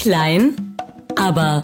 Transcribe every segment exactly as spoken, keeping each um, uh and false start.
Klein, aber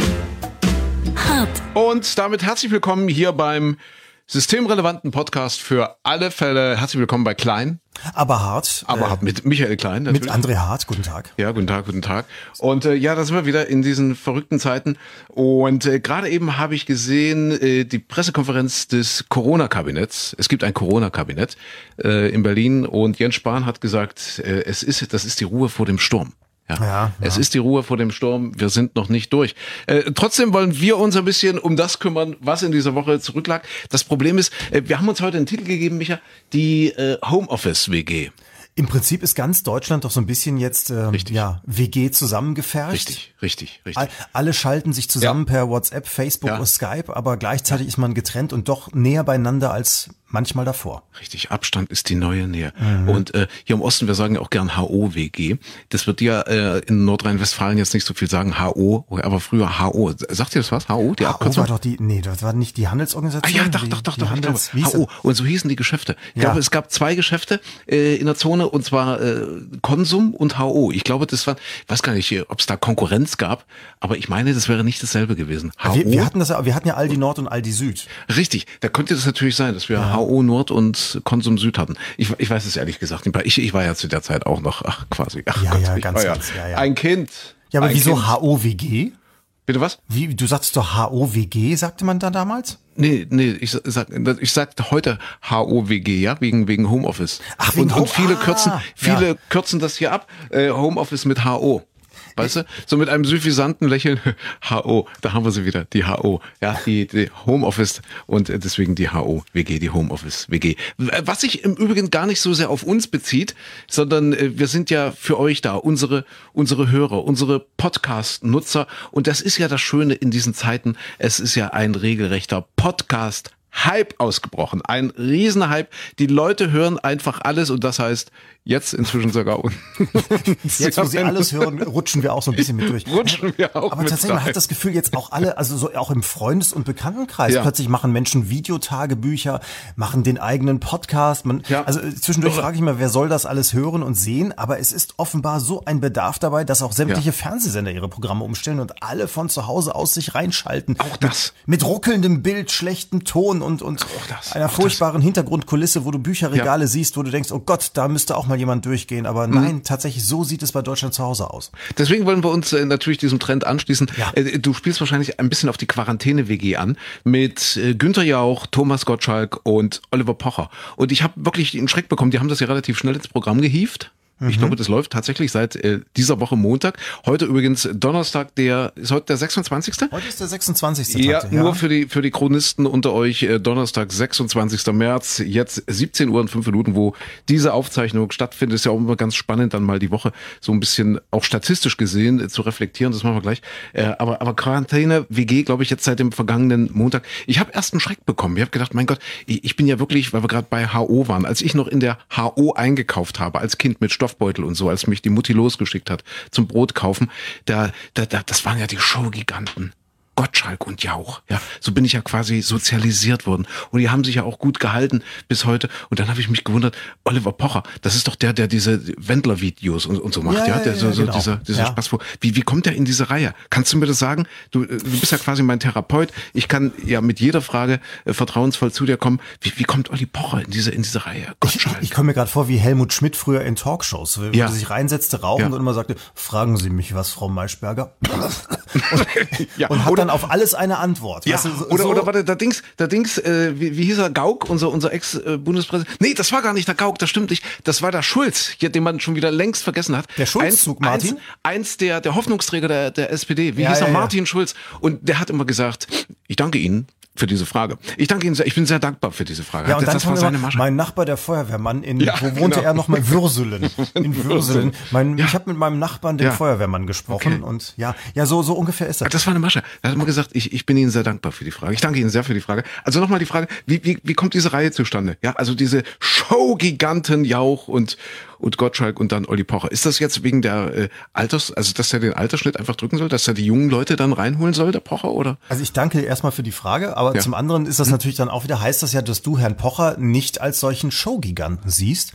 hart. Und damit herzlich willkommen hier beim systemrelevanten Podcast für alle Fälle. Herzlich willkommen bei Klein. Aber hart. Aber äh, hart mit Michael Klein natürlich. Mit André Hart, guten Tag. Ja, guten Tag, guten Tag. Und äh, ja, da sind wir wieder in diesen verrückten Zeiten. Und äh, gerade eben habe ich gesehen, äh, die Pressekonferenz des Corona-Kabinetts. Es gibt ein Corona-Kabinett äh, in Berlin und Jens Spahn hat gesagt, äh, es ist, das ist die Ruhe vor dem Sturm. Ja, ja, ja. Es ist die Ruhe vor dem Sturm. Wir sind noch nicht durch. Äh, trotzdem wollen wir uns ein bisschen um das kümmern, was in dieser Woche zurücklag. Das Problem ist, äh, wir haben uns heute einen Titel gegeben, Micha, die äh, Homeoffice-W G. Im Prinzip ist ganz Deutschland doch so ein bisschen jetzt ähm, ja, W G zusammengepfercht. Richtig, richtig, richtig. All, alle schalten sich zusammen ja. per WhatsApp, Facebook ja. oder Skype, aber gleichzeitig ist man getrennt und doch näher beieinander als manchmal davor. Richtig, Abstand ist die neue Nähe. Mhm. Und äh, hier im Osten, wir sagen ja auch gern H O W G. Das wird ja äh, in Nordrhein-Westfalen jetzt nicht so viel sagen, H O, aber früher H O. Sagt ihr das was? H O, die H O Abkürzung? war doch die, nee, das war nicht die Handelsorganisation. Ah ja, doch, die, doch, doch, die doch. Handels, Ich glaube, H O. Und so hießen die Geschäfte. Ich ja. glaube, es gab zwei Geschäfte äh, in der Zone und zwar äh, Konsum und H O. Ich glaube, das war, ich weiß gar nicht, ob es da Konkurrenz gab, aber ich meine, das wäre nicht dasselbe gewesen. H O. Wir, wir hatten das, wir hatten ja Aldi Nord und Aldi Süd. Richtig, da könnte das natürlich sein, dass wir ja. H O Nord und Konsum Süd hatten. Ich, ich weiß es ehrlich gesagt nicht. Ich, ich war ja zu der Zeit auch noch, ach quasi, ach ja, Gott, ja, ich ganz, war ja ganz, ja, ja. ein Kind. Ja, aber ein wieso Kind. H O W G? Bitte was? Wie, du sagst doch H O W G, sagte man da damals? Nee, nee, ich sag, ich sag heute H O W G, ja, wegen, wegen Homeoffice. Ach, wegen und, und viele ah, kürzen, viele ja. kürzen das hier ab, äh, Homeoffice mit H O. Weißt du? So mit einem suffisanten Lächeln. H O, da haben wir sie wieder, die H O. Ja, die, die Homeoffice und deswegen die H O W G, die Homeoffice W G. Was sich im Übrigen gar nicht so sehr auf uns bezieht, sondern wir sind ja für euch da, unsere, unsere Hörer, unsere Podcast-Nutzer. Und das ist ja das Schöne in diesen Zeiten. Es ist ja ein regelrechter Podcast Hype ausgebrochen. Ein Riesenhype. Die Leute hören einfach alles und das heißt jetzt inzwischen sogar uns. Jetzt, wo sie alles hören, rutschen wir auch so ein bisschen mit durch. Rutschen wir auch Aber mit tatsächlich, man rein. hat das Gefühl, jetzt auch alle, also so auch im Freundes- und Bekanntenkreis, Ja. plötzlich machen Menschen Videotagebücher, machen den eigenen Podcast. Man, Ja. Also zwischendurch Irre. frage ich mal, wer soll das alles hören und sehen? Aber es ist offenbar so ein Bedarf dabei, dass auch sämtliche Ja. Fernsehsender ihre Programme umstellen und alle von zu Hause aus sich reinschalten. Auch das. Mit, mit ruckelndem Bild, schlechtem Ton und, und das. einer Auch furchtbaren Hintergrundkulisse, wo du Bücherregale Ja. siehst, wo du denkst, oh Gott, da müsste auch mal jemand durchgehen. Aber nein, tatsächlich, so sieht es bei Deutschland zu Hause aus. Deswegen wollen wir uns äh, natürlich diesem Trend anschließen. Ja. Äh, du spielst wahrscheinlich ein bisschen auf die Quarantäne-W G an mit äh, Günther Jauch, Thomas Gottschalk und Oliver Pocher. Und ich habe wirklich den Schreck bekommen, die haben das ja relativ schnell ins Programm gehievt. Ich glaube, das läuft tatsächlich seit äh, dieser Woche Montag. Heute übrigens Donnerstag, der ist heute der sechsundzwanzigste Heute ist der sechsundzwanzigste Ja, Tag, nur für die für die Chronisten unter euch, äh, Donnerstag, sechsundzwanzigster März, jetzt siebzehn Uhr und fünf Minuten, wo diese Aufzeichnung stattfindet. Ist ja auch immer ganz spannend, dann mal die Woche so ein bisschen auch statistisch gesehen äh, zu reflektieren. Das machen wir gleich. Äh, aber aber Quarantäne-W G, glaube ich, jetzt seit dem vergangenen Montag. Ich habe erst einen Schreck bekommen. Ich habe gedacht, mein Gott, ich, ich bin ja wirklich, weil wir gerade bei H O waren, als ich noch in der H O eingekauft habe, als Kind mit Stoffbeutel und so, als mich die Mutti losgeschickt hat zum Brot kaufen, da, da, da, das waren ja die Showgiganten. Gottschalk und Jauch, ja, so bin ich ja quasi sozialisiert worden und die haben sich ja auch gut gehalten bis heute und dann habe ich mich gewundert, Oliver Pocher, das ist doch der, der diese Wendler-Videos und, und so macht, ja, Ja, ja der ja, so, so genau. dieser, dieser Ja. Spaß vor. Wie, wie kommt der in diese Reihe? Kannst du mir das sagen? Du, du bist ja quasi mein Therapeut, ich kann ja mit jeder Frage äh, vertrauensvoll zu dir kommen. Wie, wie kommt Olli Pocher in diese, in diese Reihe? Ich, ich, Gottschalk. ich komme mir gerade vor wie Helmut Schmidt früher in Talkshows, wo Ja. er sich reinsetzte, rauchend Ja. und immer sagte, fragen Sie mich was, Frau Maischberger. Ja, Und hat oder- dann auf alles eine Antwort. Ja, Weißt du, so, oder, so, oder warte, der Dings, der Dings, äh, wie, wie hieß er, Gauck, unser, unser Ex-Bundespräsident? Nee, das war gar nicht der Gauck, das stimmt nicht. Das war der Schulz, hier, den man schon wieder längst vergessen hat. Der Schulzzug, eins, Martin? Eins, eins der, der Hoffnungsträger der, der S P D. Wie Ja, hieß er? ja, ja. Martin Schulz. Und der hat immer gesagt, ich danke Ihnen für diese Frage. Ich danke Ihnen sehr, ich bin sehr dankbar für diese Frage. Ja, und das, dann das war kam seine immer, Masche. mein Nachbar, der Feuerwehrmann, in, Ja, wo wohnte genau. er noch mal? Würselen. In Würselen. Mein, Ja. Ich habe mit meinem Nachbarn, den Ja. Feuerwehrmann, gesprochen Okay. und ja, ja, so, so ungefähr ist das. Das war eine Masche. Er hat immer gesagt, ich, ich bin Ihnen sehr dankbar für die Frage. Ich danke Ihnen sehr für die Frage. Also nochmal die Frage, wie, wie, wie kommt diese Reihe zustande? Ja, also diese Showgiganten Jauch und, und Gottschalk und dann Olli Pocher. Ist das jetzt wegen der äh, Alters, also dass er den Altersschnitt einfach drücken soll, dass er die jungen Leute dann reinholen soll, der Pocher, oder? Also ich danke dir erstmal für die Frage, aber Ja. zum anderen ist das natürlich dann auch wieder, heißt das ja, dass du Herrn Pocher nicht als solchen Showgiganten siehst.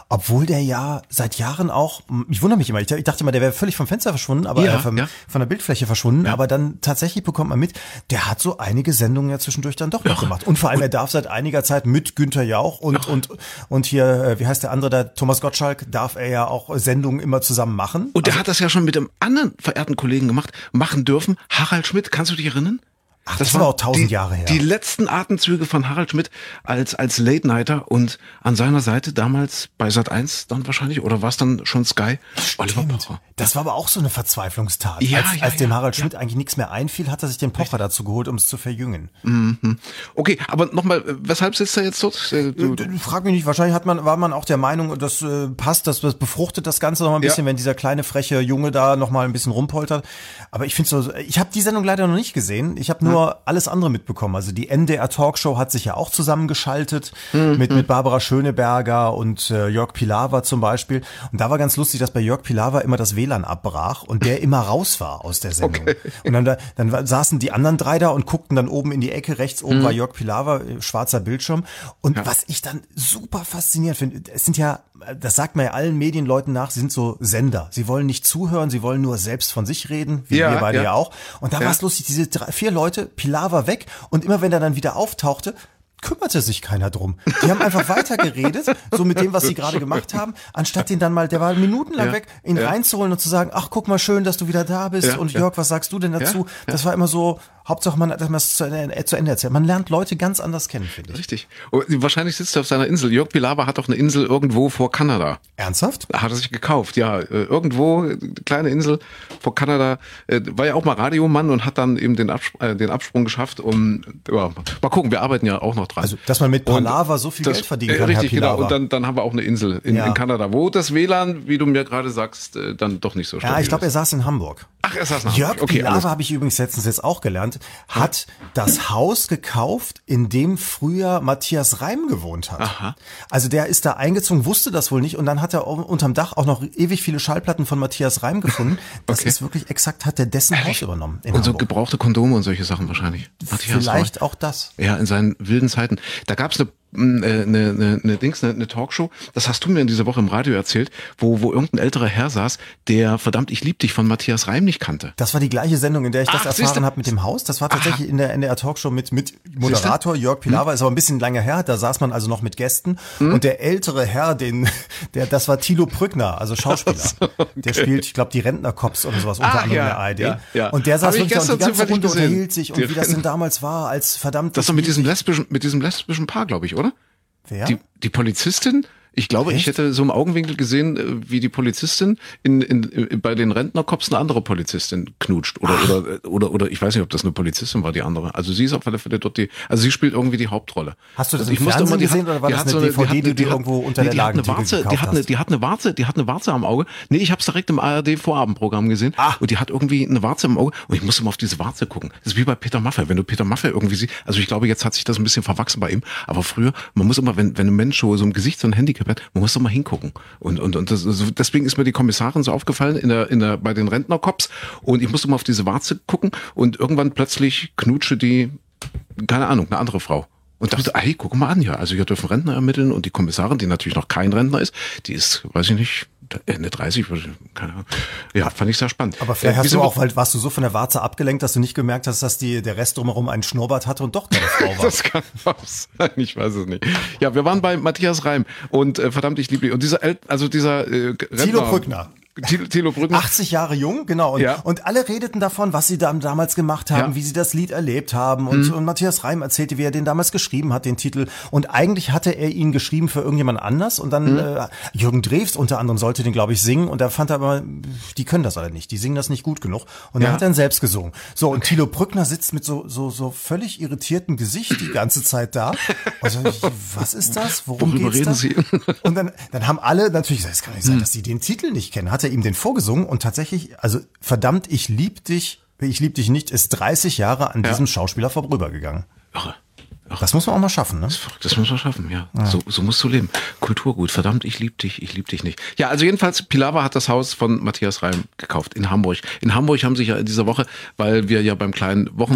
Obwohl der ja seit Jahren auch, ich wundere mich immer, ich dachte mal, der wäre völlig vom Fenster verschwunden, aber Ja, äh, vom, ja. von der Bildfläche verschwunden, Ja. aber dann tatsächlich bekommt man mit, der hat so einige Sendungen ja zwischendurch dann doch noch gemacht. Und vor allem, er darf seit einiger Zeit mit Günther Jauch und, und, und hier, äh, wie heißt der andere, der Thomas Gottschalk, darf er ja auch Sendungen immer zusammen machen. Und der hat das ja schon mit einem anderen verehrten Kollegen gemacht, machen dürfen. Harald Schmidt, kannst du dich erinnern? Ach, das, das war auch tausend die, Jahre her. Die letzten Atemzüge von Harald Schmidt als, als Late-Nighter und an seiner Seite damals bei Sat eins dann wahrscheinlich, oder war es dann schon Sky? Oliver Pocher. Das war aber auch so eine Verzweiflungstat. Ja, als ja, als dem ja, Harald ja. Schmidt eigentlich nichts mehr einfiel, hat er sich den Pocher dazu geholt, um es zu verjüngen. Mhm. Okay, aber nochmal, weshalb sitzt er jetzt dort? Äh, Du, Du, frag mich nicht, wahrscheinlich hat man, war man auch der Meinung, das äh, passt, das, das befruchtet das Ganze noch mal ein bisschen, Ja. wenn dieser kleine freche Junge da noch mal ein bisschen rumpoltert. Aber ich finde so, ich habe die Sendung leider noch nicht gesehen. Ich habe nur ja. alles andere mitbekommen. Also die N D R Talkshow hat sich ja auch zusammengeschaltet mhm. mit mit Barbara Schöneberger und äh, Jörg Pilawa zum Beispiel. Und da war ganz lustig, dass bei Jörg Pilawa immer das W L A N abbrach und der immer raus war aus der Sendung. Okay. Und dann, da- dann war- saßen die anderen drei da und guckten dann oben in die Ecke. Rechts oben war Jörg Pilawa, äh, schwarzer Bildschirm. Und Ja. was ich dann super faszinierend finde, es sind ja, das sagt man ja allen Medienleuten nach, sie sind so Sender. Sie wollen nicht zuhören, sie wollen nur selbst von sich reden, wie Ja, wir beide ja, ja. auch. Und da Ja. war es lustig, diese drei, vier Leute, Pilawa weg und immer wenn er dann wieder auftauchte, kümmerte sich keiner drum. Die haben einfach weitergeredet, so mit dem, was sie gerade gemacht haben, anstatt den dann mal, der war minutenlang Ja, weg, ihn ja. reinzuholen und zu sagen, ach, guck mal, schön, dass du wieder da bist Ja, und ja. Jörg, was sagst du denn dazu? Ja, ja. Das war immer so, Hauptsache man, dass man es zu, äh, zu Ende erzählt. Man lernt Leute ganz anders kennen, finde ich. Richtig. Und wahrscheinlich sitzt er auf seiner Insel. Jörg Pilawa hat doch eine Insel irgendwo vor Kanada. Ernsthaft? Hat er sich gekauft, ja. Äh, Irgendwo, äh, kleine Insel vor Kanada. Äh, War ja auch mal Radiomann und hat dann eben den, Absp äh, den Absprung geschafft. Um, ja, mal gucken, wir arbeiten ja auch noch dran. Also, dass man mit Und Palaver so viel das- Geld verdienen äh, kann, Richtig, Herr genau. Pilawa. Und dann, dann haben wir auch eine Insel in, Ja. in Kanada, wo das W L A N, wie du mir gerade sagst, äh, dann doch nicht so stabil Ja, ich glaube, er ist. saß in Hamburg. Ach, er saß nach Jörg Hamburg. Okay, alles Pilawa, habe ich übrigens letztens jetzt auch gelernt, hat das Haus gekauft, in dem früher Matthias Reim gewohnt hat. Aha. Also der ist da eingezogen, wusste das wohl nicht und dann hat er au- unterm Dach auch noch ewig viele Schallplatten von Matthias Reim gefunden. Das Okay. ist wirklich exakt, hat der dessen Haus übernommen in Und so Hamburg. gebrauchte Kondome und solche Sachen wahrscheinlich. Matthias Vielleicht Reim. auch das. Ja, in seinen wilden Zeiten. Da gab's eine eine, eine, eine, eine Dings, eine, eine Talkshow, das hast du mir in dieser Woche im Radio erzählt, wo, wo irgendein älterer Herr saß, der verdammt ich lieb dich von Matthias Reim nicht kannte. Das war die gleiche Sendung, in der ich das Ach, siehste. erfahren habe mit dem Haus. Das war tatsächlich in der N D R Talkshow mit, mit Moderator Jörg Pilawa. Hm. Ist aber ein bisschen länger her. Da saß man also noch mit Gästen. Und der ältere Herr, den, der, das war Thilo Brückner, also Schauspieler. Der spielt, ich glaube, die Rentnercops oder sowas unter Ach, anderem ja, in der A R D. ja, ja. Und der saß Hab ich wirklich da und die gestern ganze zufällig Runde gesehen. unterhielt sich und Die wie das denn Rentner- damals war, als verdammt. Das war mit diesem lesbischen, mit diesem lesbischen Paar, glaube ich, oder? Wer? Die, die Polizistin, ich glaube, Echt? ich hätte so im Augenwinkel gesehen, äh, wie die Polizistin in, in, in, bei den Rentnercops eine andere Polizistin knutscht. Oder, oder, oder, oder ich weiß nicht, ob das eine Polizistin war, die andere. Also sie ist auf alle Fälle dort die, also sie spielt irgendwie die Hauptrolle. Hast du das also im ich musste Fernsehen die gesehen oder war das hat eine so D V D, hat- die du hat- irgendwo unter der die hat eine Ladentheke Warze, die gekauft hat eine, hast? die hat eine Warze, die hat eine Warze am Auge. Nee, ich habe es direkt im A R D Vorabendprogramm gesehen. Ah. Und die hat irgendwie eine Warze im Auge und ich musste mal auf diese Warze gucken. Das ist wie bei Peter Maffay. Wenn du Peter Maffay irgendwie siehst, also ich glaube, jetzt hat sich das ein bisschen verwachsen bei ihm, aber früher, man muss immer, wenn, wenn ein Mensch so, so im Gesicht so ein Handicap hat, man muss doch mal hingucken. Und, und, und das, also deswegen ist mir die Kommissarin so aufgefallen in der, in der, bei den Rentnercops und ich musste mal auf diese Warze gucken und irgendwann plötzlich knutsche die, keine Ahnung, eine andere Frau. Und dachte, hey, guck mal an, ja, also hier dürfen Rentner ermitteln und die Kommissarin, die natürlich noch kein Rentner ist, die ist, weiß ich nicht, Ende dreißig, keine Ahnung. Ja, fand ich sehr spannend. Aber vielleicht Äh, hast wieso- du auch, weil warst du so von der Warze abgelenkt, dass du nicht gemerkt hast, dass die, der Rest drumherum einen Schnurrbart hatte und doch deine Frau war. Das kann auch sein, ich weiß es nicht. Ja, wir waren bei Matthias Reim und äh, verdammt, ich liebe ihn. Und dieser, El also dieser äh, Thilo Brückner. Thilo, Thilo Brückner. achtzig Jahre jung, genau. Und, Ja. und alle redeten davon, was sie da damals gemacht haben, Ja. Mhm. wie sie das Lied erlebt haben. Und, und Matthias Reim erzählte, wie er den damals geschrieben hat, den Titel. Und eigentlich hatte er ihn geschrieben für irgendjemand anders. Und dann Mhm. äh, Jürgen Drews unter anderem sollte den, glaube ich, singen. Und da fand er aber, die können das alle nicht. Die singen das nicht gut genug. Und dann Ja. hat er ihn selbst gesungen. So, und Thilo Brückner sitzt mit so, so, so völlig irritiertem Gesicht die ganze Zeit da. Also, ich, was ist das? Worum Worüber geht's reden da? Sie? Und dann, dann haben alle natürlich gesagt, es kann nicht sein, dass sie den Titel nicht kennen. Hat er ihm den vorgesungen und tatsächlich, also verdammt, ich lieb dich, ich lieb dich nicht, ist dreißig Jahre an Ja. diesem Schauspieler vorübergegangen. Irre. Irre. Das muss man auch mal schaffen, ne? Das ist verrückt, das muss man schaffen, ja. So, so musst du leben. Kulturgut, verdammt, ich lieb dich, ich lieb dich nicht. Ja, also jedenfalls, Pilawa hat das Haus von Matthias Reim gekauft in Hamburg. In Hamburg haben sich ja in dieser Woche, weil wir ja beim kleinen Wochenrück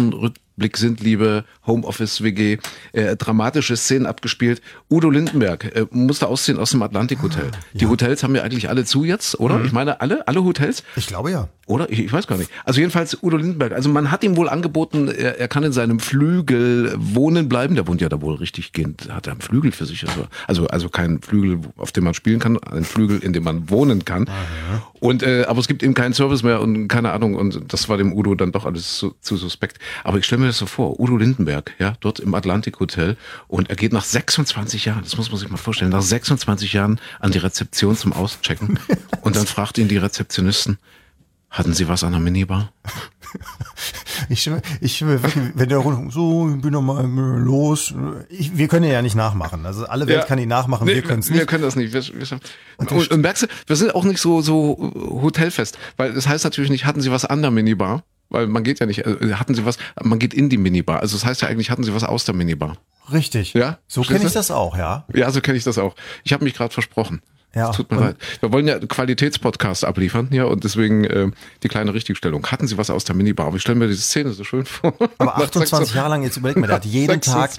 Blick sind Liebe, Homeoffice W G, äh, dramatische Szenen abgespielt. Udo Lindenberg äh, musste ausziehen aus dem Atlantik Hotel. Ah, ja. Die Hotels haben ja eigentlich alle zu jetzt, oder? Mhm. Ich meine, alle, alle Hotels? Ich glaube ja. Oder? Ich, ich weiß gar nicht. Also jedenfalls Udo Lindenberg. Also man hat ihm wohl angeboten, er, er kann in seinem Flügel wohnen bleiben. Der wohnt ja da wohl richtig gehend, hat er einen Flügel für sich. Also, also, also kein Flügel, auf dem man spielen kann, ein Flügel, in dem man wohnen kann. Aha. Und äh, aber es gibt eben keinen Service mehr und keine Ahnung. Und das war dem Udo dann doch alles zu, zu suspekt. Aber ich stelle mir das so vor, Udo Lindenberg, ja, dort im Atlantik Hotel, und er geht nach sechsundzwanzig Jahren, das muss man sich mal vorstellen, nach sechsundzwanzig Jahren an die Rezeption zum Auschecken und dann fragt ihn die Rezeptionisten, hatten Sie was an der Minibar? Ich stimme, ich stimme wirklich, wenn der so, ich bin noch mal los. Ich, wir können ja nicht nachmachen. Also alle Welt ja. kann ihn nachmachen, nee, wir können es nicht. Wir können das nicht. Wir, wir, und, und, und merkst du, wir sind auch nicht so, so hotelfest, weil das heißt natürlich nicht, hatten Sie was an der Minibar? Weil man geht ja nicht, hatten Sie was, man geht in die Minibar. Also das heißt ja eigentlich, hatten Sie was aus der Minibar. Richtig. Ja? So kenne ich das auch, ja. Ja, so kenne ich das auch. Ich habe mich gerade versprochen. Ja, tut mir leid. Wir wollen ja einen Qualitätspodcast abliefern hier und deswegen äh, die kleine Richtigstellung. Hatten Sie was aus der Minibar? Aber ich stelle mir diese Szene so schön vor. Aber achtundzwanzig Jahre lang, jetzt überleg mal, der hat jeden Tag.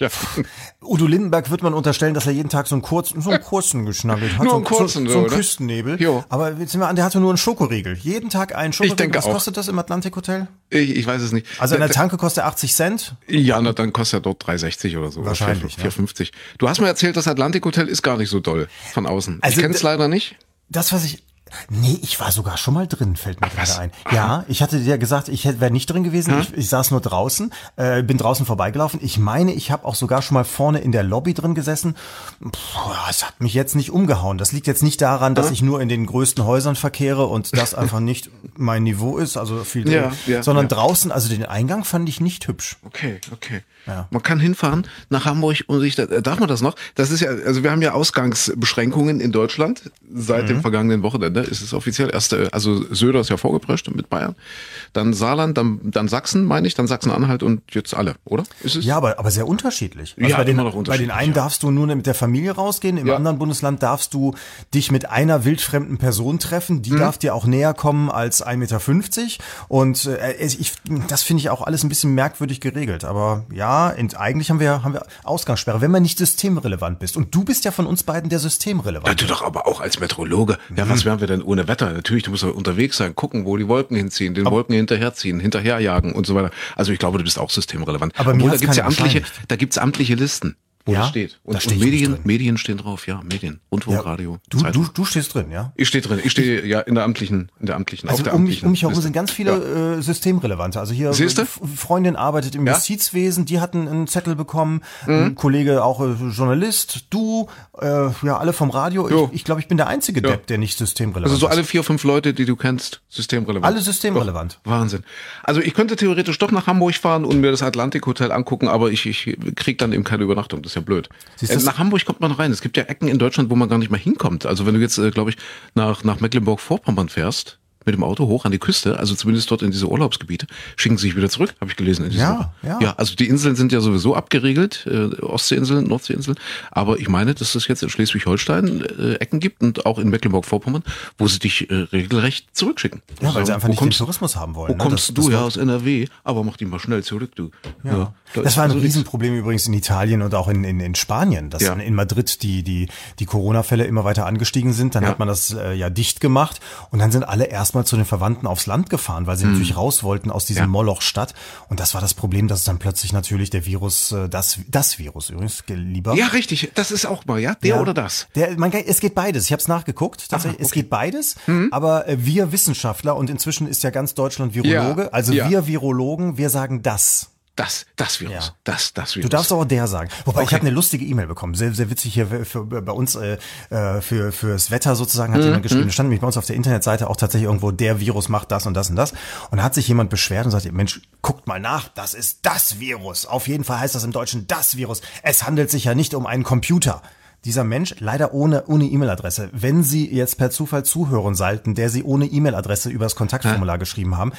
Udo Lindenberg wird man unterstellen, dass er jeden Tag so einen kurzen, so einen kurzen geschnaggelt hat. Nur so einen kurzen, so, so einen Küstennebel. Jo. Aber jetzt sind wir an, der hatte nur einen Schokoriegel. Jeden Tag einen Schokoriegel. Ich denke was auch. kostet das im Atlantik Hotel? Ich, ich weiß es nicht. Also in der Tanke kostet er achtzig Cent? Ja, na, dann kostet er dort drei sechzig oder so. Wahrscheinlich. vier fünfzig. Ja. Du hast mir erzählt, das Atlantik Hotel ist gar nicht so doll von außen. Also ich kenne es leider nicht. Das, was ich... Nee, ich war sogar schon mal drin, fällt mir gerade ein. Ja, ich hatte dir gesagt, ich wäre nicht drin gewesen. Hm? Ich, ich saß nur draußen, äh, bin draußen vorbeigelaufen. Ich meine, ich habe auch sogar schon mal vorne in der Lobby drin gesessen. Puh, es hat mich jetzt nicht umgehauen. Das liegt jetzt nicht daran, dass hm? ich nur in den größten Häusern verkehre und das einfach nicht mein Niveau ist, also viel drin, ja, ja, sondern ja. draußen, also den Eingang fand ich nicht hübsch. Okay, okay. Ja. Man kann hinfahren nach Hamburg und sich, darf man das noch? Das ist ja, also wir haben ja Ausgangsbeschränkungen in Deutschland seit mhm. dem vergangenen Wochenende. Ist es offiziell. Erst, also Söder ist ja vorgeprescht mit Bayern, dann Saarland, dann, dann Sachsen, meine ich, dann Sachsen-Anhalt und jetzt alle, oder? Ist es? Ja, aber, aber sehr unterschiedlich. Also ja, bei den, immer noch unterschiedlich. Bei den einen ja. darfst du nur mit der Familie rausgehen, im ja. anderen Bundesland darfst du dich mit einer wildfremden Person treffen, die mhm. darf dir auch näher kommen als ein Meter fünfzig und äh, ich, das finde ich auch alles ein bisschen merkwürdig geregelt, aber ja, eigentlich haben wir, haben wir Ausgangssperre, wenn man nicht systemrelevant bist. Und du bist ja von uns beiden der systemrelevant. Ja, du doch aber auch als Meteorologe. Ja, mhm. was wären wir denn ohne Wetter? Natürlich, du musst doch unterwegs sein, gucken, wo die Wolken hinziehen, den aber Wolken hinterherziehen, hinterherjagen und so weiter. Also ich glaube, du bist auch systemrelevant. Aber mir da gibt's ja amtliche, da gibt's amtliche Listen. Wo ja, das steht. Und, da steh und Medien, Medien stehen drauf, ja, Medien, Rundfunkradio, ja, du, du, du stehst drin, ja? Ich stehe drin, ich stehe ja in der amtlichen, in der amtlichen, also auf der um amtlichen mich, um mich herum Liste. sind ganz viele ja. äh, Systemrelevante. Also hier Siehste? Freundin arbeitet im ja? Justizwesen, die hatten einen Zettel bekommen, mhm. ein Kollege auch äh, Journalist, du, äh, ja alle vom Radio. Jo. Ich, ich glaube, ich bin der einzige ja. Depp, der nicht systemrelevant ist. Also so ist. alle vier, fünf Leute, die du kennst, systemrelevant. Alle systemrelevant. Doch, Wahnsinn. Also ich könnte theoretisch doch nach Hamburg fahren und mir das Atlantik Hotel angucken, aber ich, ich krieg dann eben keine Übernachtung. Das ist ja blöd. Äh, nach Hamburg kommt man rein. Es gibt ja Ecken in Deutschland, wo man gar nicht mehr hinkommt. Also wenn du jetzt, äh, glaube ich, nach, nach Mecklenburg-Vorpommern fährst, mit dem Auto hoch an die Küste, also zumindest dort in diese Urlaubsgebiete, schicken sie sich wieder zurück, habe ich gelesen. In ja, ja. ja, also die Inseln sind ja sowieso abgeriegelt, äh, Ostseeinseln, Nordseeinseln, aber ich meine, dass es jetzt in Schleswig-Holstein äh, Ecken gibt und auch in Mecklenburg-Vorpommern, wo sie dich äh, regelrecht zurückschicken. Ja, weil also, sie einfach nicht kommst, den Tourismus haben wollen. Wo ne? kommst das, du das ja aus N R W, aber mach die mal schnell zurück, du. Ja. Ja, da das war ein also Riesenproblem nichts. Übrigens in Italien und auch in, in, in Spanien, dass ja. in, in Madrid die, die, die Corona-Fälle immer weiter angestiegen sind. Dann ja. hat man das äh, ja dicht gemacht und dann sind alle erstmal zu den Verwandten aufs Land gefahren, weil sie mhm. natürlich raus wollten aus diesem ja. Moloch-Stadt. Und das war das Problem, dass dann plötzlich natürlich der Virus, das, das Virus übrigens, lieber. Ja, richtig. Das ist auch mal, ja? Der ja. oder das? Der, man, es geht beides. Ich habe es nachgeguckt. Tatsächlich, Aha, okay. Es geht beides. Mhm. Aber wir Wissenschaftler, und inzwischen ist ja ganz Deutschland Virologe, ja. also ja. wir Virologen, wir sagen das. Das, das Virus, ja. das, das Virus. Du darfst auch der sagen. Wobei, okay. ich habe eine lustige E-Mail bekommen, sehr, sehr witzig hier für, für, bei uns äh, für fürs Wetter sozusagen hat mhm. jemand geschrieben. Da stand nämlich bei uns auf der Internetseite auch tatsächlich irgendwo, der Virus macht das und das und das. Und da hat sich jemand beschwert und sagt, Mensch, guckt mal nach, das ist das Virus. Auf jeden Fall heißt das im Deutschen das Virus. Es handelt sich ja nicht um einen Computer. Dieser Mensch, leider ohne ohne E-Mail-Adresse. Wenn Sie jetzt per Zufall zuhören sollten, der Sie ohne E-Mail-Adresse über das Kontaktformular ja. geschrieben haben,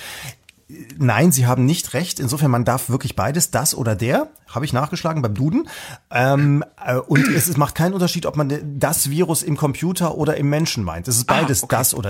nein, Sie haben nicht recht. Insofern, man darf wirklich beides, das oder der, habe ich nachgeschlagen beim Duden. Ähm, äh, und es, es macht keinen Unterschied, ob man das Virus im Computer oder im Menschen meint. Es ist beides, ah, okay. das oder der.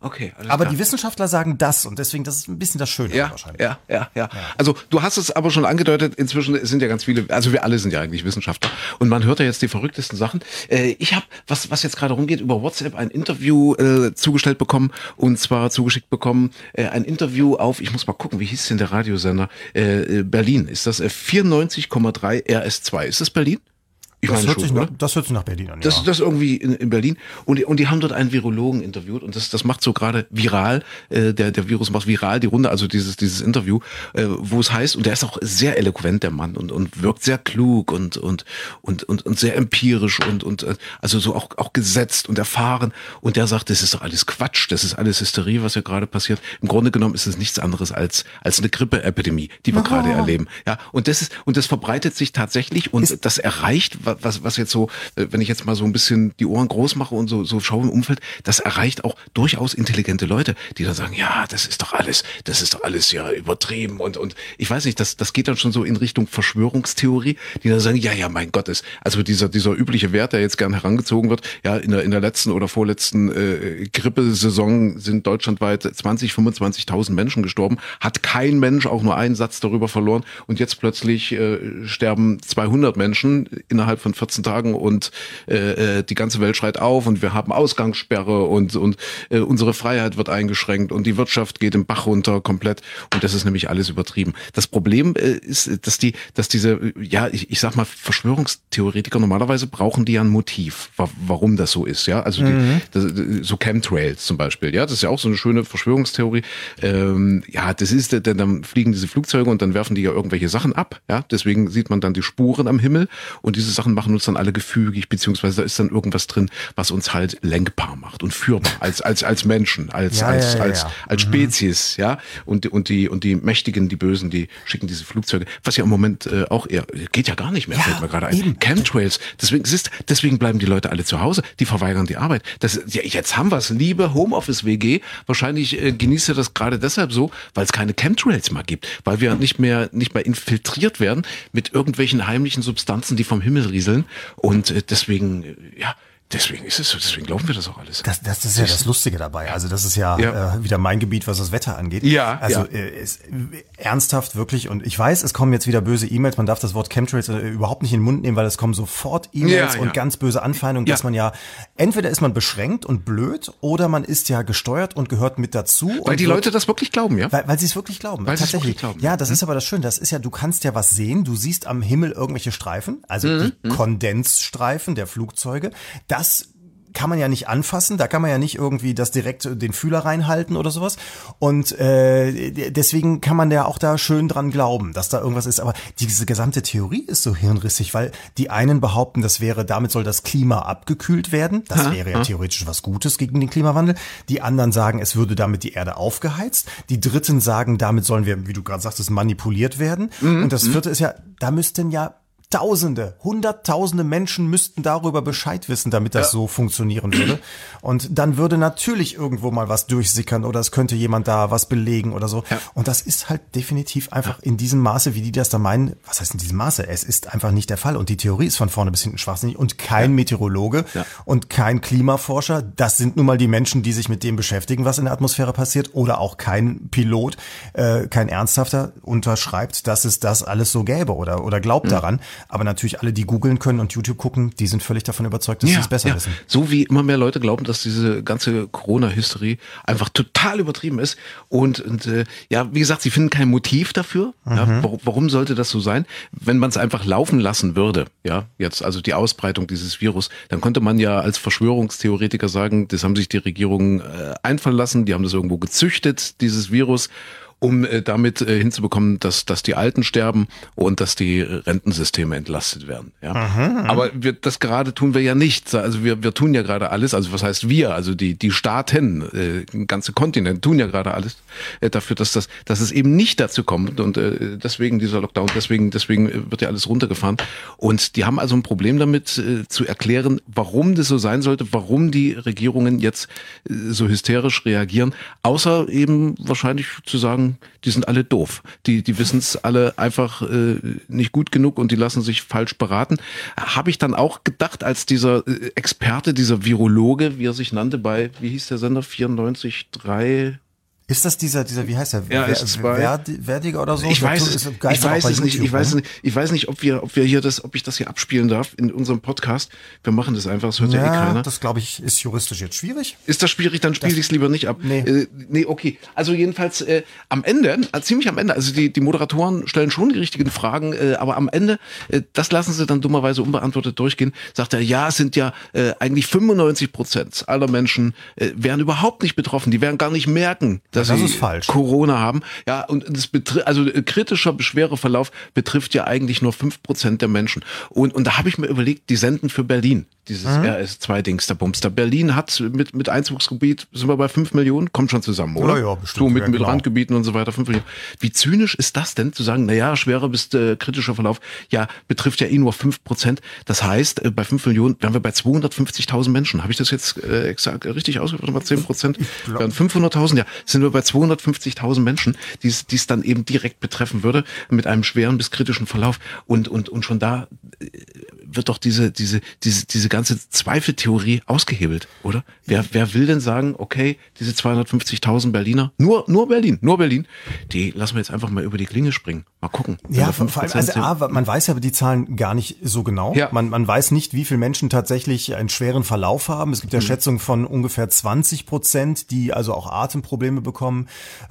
okay. Alles aber klar. die Wissenschaftler sagen das und deswegen, das ist ein bisschen das Schöne Ja, wahrscheinlich. ja, ja, ja. Also du hast es aber schon angedeutet, inzwischen sind ja ganz viele, also wir alle sind ja eigentlich Wissenschaftler und man hört ja jetzt die verrücktesten Sachen. Äh, ich habe, was was jetzt gerade rumgeht, über WhatsApp ein Interview äh, zugestellt bekommen und zwar zugeschickt bekommen, äh, ein Interview auf, ich muss mal gucken, wie hieß denn der Radiosender? Äh, Berlin, ist das äh, vierundneunzig Komma drei R S zwei, ist das Berlin? Ich Das meine hört, schon, sich nach, oder? das hört sich nach Berlin an, Das, ja. das irgendwie in, in Berlin. Und die, und die haben dort einen Virologen interviewt und das, das macht so gerade viral, äh, der, der Virus macht viral die Runde, also dieses, dieses Interview, äh, wo es heißt, und der ist auch sehr eloquent, der Mann, und, und wirkt sehr klug und, und, und, und, und sehr empirisch und, und, äh, also so auch, auch gesetzt und erfahren. Und der sagt, das ist doch alles Quatsch, das ist alles Hysterie, was hier gerade passiert. Im Grunde genommen ist es nichts anderes als, als eine Grippeepidemie, die wir Oh. gerade erleben. Ja, und das ist, und das verbreitet sich tatsächlich und Ist- das erreicht, was, was jetzt so, wenn ich jetzt mal so ein bisschen die Ohren groß mache und so, so schaue im Umfeld, das erreicht auch durchaus intelligente Leute, die dann sagen, ja, das ist doch alles, das ist doch alles ja übertrieben und, und ich weiß nicht, das, das geht dann schon so in Richtung Verschwörungstheorie, die dann sagen, ja, ja, mein Gott, ist, also dieser, dieser übliche Wert, der jetzt gern herangezogen wird, ja, in der, in der letzten oder vorletzten äh, Grippesaison sind deutschlandweit zwanzig, fünfundzwanzigtausend Menschen gestorben, hat kein Mensch auch nur einen Satz darüber verloren und jetzt plötzlich äh, sterben zweihundert Menschen innerhalb von vierzehn Tagen und äh, die ganze Welt schreit auf und wir haben Ausgangssperre und und äh, unsere Freiheit wird eingeschränkt und die Wirtschaft geht im Bach runter komplett und das ist nämlich alles übertrieben. Das Problem äh, ist, dass die, dass diese, ja, ich, ich sag mal, Verschwörungstheoretiker normalerweise brauchen die ja ein Motiv, wa- warum das so ist, ja, also die, das, so Chemtrails zum Beispiel, ja, das ist ja auch so eine schöne Verschwörungstheorie. Ähm, ja, das ist, denn dann fliegen diese Flugzeuge und dann werfen die ja irgendwelche Sachen ab, ja, deswegen sieht man dann die Spuren am Himmel und diese Sachen machen uns dann alle gefügig, beziehungsweise da ist dann irgendwas drin, was uns halt lenkbar macht und führbar als als als Menschen, als Ja, als ja, ja, als ja. als Spezies, ja. Und und die und die Mächtigen, die Bösen, die schicken diese Flugzeuge, was ja im Moment äh, auch eher geht ja gar nicht mehr, Ja, fällt mir gerade ein. eben. Chemtrails. Deswegen es ist deswegen bleiben die Leute alle zu Hause, die verweigern die Arbeit. Das ja, jetzt haben wir es, liebe Homeoffice W G, wahrscheinlich äh, genießt ihr das gerade deshalb so, weil es keine Chemtrails mehr gibt, weil wir nicht mehr nicht mehr infiltriert werden mit irgendwelchen heimlichen Substanzen, die vom Himmel rieseln und äh, deswegen äh, ja, deswegen ist es so, deswegen glauben wir das auch alles. Das, das ist ja das Lustige dabei. Also das ist ja, Ja. Äh, wieder mein Gebiet, was das Wetter angeht. Ja, Also ja. Äh, ist, äh, ernsthaft wirklich. Und ich weiß, es kommen jetzt wieder böse E-Mails. Man darf das Wort Chemtrails äh, überhaupt nicht in den Mund nehmen, weil es kommen sofort E-Mails Ja, ja. und ganz böse Anfeindungen, Ja. dass man ja, entweder ist man beschränkt und blöd oder man ist ja gesteuert und gehört mit dazu. Weil und die wird- Leute das wirklich glauben, ja? Weil, weil sie es wirklich glauben. Weil sie es Tatsächlich. wirklich glauben. Ja, das ist aber das Schöne. Das ist ja, du kannst ja was sehen. Du siehst am Himmel irgendwelche Streifen, also Mhm. die Kondensstreifen der Flugzeuge. Das kann man ja nicht anfassen, da kann man ja nicht irgendwie das direkt den Fühler reinhalten oder sowas. Und äh, deswegen kann man ja auch da schön dran glauben, dass da irgendwas ist. Aber diese gesamte Theorie ist so hirnrissig, weil die einen behaupten, das wäre, damit soll das Klima abgekühlt werden. Das Ha, wäre ja ha. theoretisch was Gutes gegen den Klimawandel. Die anderen sagen, es würde damit die Erde aufgeheizt. Die Dritten sagen, damit sollen wir, wie du gerade sagtest, manipuliert werden. Mhm, Und das Vierte ist ja, da müssten ja Tausende, Hunderttausende Menschen müssten darüber Bescheid wissen, damit das Ja. so funktionieren würde. Und dann würde natürlich irgendwo mal was durchsickern oder es könnte jemand da was belegen oder so. Ja. Und das ist halt definitiv einfach in diesem Maße, wie die das da meinen. Was heißt in diesem Maße? Es ist einfach nicht der Fall. Und die Theorie ist von vorne bis hinten schwachsinnig und kein Meteorologe Ja. und kein Klimaforscher. Das sind nun mal die Menschen, die sich mit dem beschäftigen, was in der Atmosphäre passiert. Oder auch kein Pilot, äh, kein Ernsthafter unterschreibt, dass es das alles so gäbe oder, oder glaubt Mhm. daran. Aber natürlich alle, die googeln können und YouTube gucken, die sind völlig davon überzeugt, dass sie es besser wissen. So wie immer mehr Leute glauben, dass diese ganze Corona-Hysterie einfach total übertrieben ist. Und, und äh, ja, wie gesagt, sie finden kein Motiv dafür. Ja, warum, warum sollte das so sein? Wenn man es einfach laufen lassen würde, ja, jetzt also die Ausbreitung dieses Virus, dann könnte man ja als Verschwörungstheoretiker sagen, das haben sich die Regierungen äh, einfallen lassen, die haben das irgendwo gezüchtet, dieses Virus, um äh, damit äh, hinzubekommen, dass dass die Alten sterben und dass die Rentensysteme entlastet werden. Ja, aber wir, das gerade tun wir ja nicht. Also wir wir tun ja gerade alles. Also was heißt wir? Also die die Staaten, äh, ganze Kontinent tun ja gerade alles äh, dafür, dass das dass es eben nicht dazu kommt und äh, deswegen dieser Lockdown, deswegen deswegen äh, wird ja alles runtergefahren und die haben also ein Problem damit äh, zu erklären, warum das so sein sollte, warum die Regierungen jetzt äh, so hysterisch reagieren, außer eben wahrscheinlich zu sagen, sagen, die sind alle doof. Die, die wissen es alle einfach äh, nicht gut genug und die lassen sich falsch beraten. Habe ich dann auch gedacht, als dieser äh, Experte, dieser Virologe, wie er sich nannte, bei, wie hieß der Sender, vierundneunzig Komma drei... Ist das dieser, dieser, wie heißt der? R S zwei Verdiger oder so? Ich weiß es, ich weiß es nicht, ich weiß es nicht, ich weiß nicht, ob wir, ob wir hier das, ob ich das hier abspielen darf in unserem Podcast. Wir machen das einfach, das hört ja, ja eh keiner. Das glaube ich, ist juristisch jetzt schwierig. Ist das schwierig, dann spiele ich es lieber nicht ab. Nee. Äh, nee, okay. Also jedenfalls, äh, am Ende, äh, ziemlich am Ende, also die, die Moderatoren stellen schon die richtigen Fragen, äh, aber am Ende, äh, das lassen sie dann dummerweise unbeantwortet durchgehen, sagt er, ja, es sind ja äh, eigentlich fünfundneunzig Prozent aller Menschen äh, wären überhaupt nicht betroffen, die werden gar nicht merken, dass ja, das sie ist falsch. Corona haben. Ja, und das betrifft, also kritischer Beschwerdeverlauf betrifft ja eigentlich nur fünf Prozent der Menschen. Und, und da habe ich mir überlegt, die senden für Berlin. Dieses mhm. R S zwei Dings, der Bumster. Berlin hat mit, mit Einzugsgebiet, sind wir bei fünf Millionen, kommt schon zusammen, oder? Ja, ja, bestimmt. So mit, ja, mit genau. Randgebieten und so weiter, fünf Millionen. Wie zynisch ist das denn, zu sagen, naja, schwerer bis äh, kritischer Verlauf, ja, betrifft ja eh nur fünf Prozent. Das heißt, äh, bei fünf Millionen wären wir bei zweihundertfünfzigtausend Menschen. Habe ich das jetzt äh, exakt richtig ausgedrückt? Mal zehn Prozent? Wären fünfhunderttausend, ja, sind wir bei zweihundertfünfzigtausend Menschen, die es dann eben direkt betreffen würde, mit einem schweren bis kritischen Verlauf. Und, und, und schon da äh, wird doch diese, diese, diese, diese ganze Zweifeltheorie ausgehebelt, oder? Wer, wer will denn sagen, okay, diese zweihundertfünfzigtausend Berliner, nur, nur Berlin, nur Berlin, die lassen wir jetzt einfach mal über die Klinge springen. Mal gucken. Ja, vor allem, also A, man weiß ja die Zahlen gar nicht so genau. Ja. Man, man weiß nicht, wie viele Menschen tatsächlich einen schweren Verlauf haben. Es gibt ja mhm. Schätzungen von ungefähr zwanzig Prozent, die also auch Atemprobleme bekommen.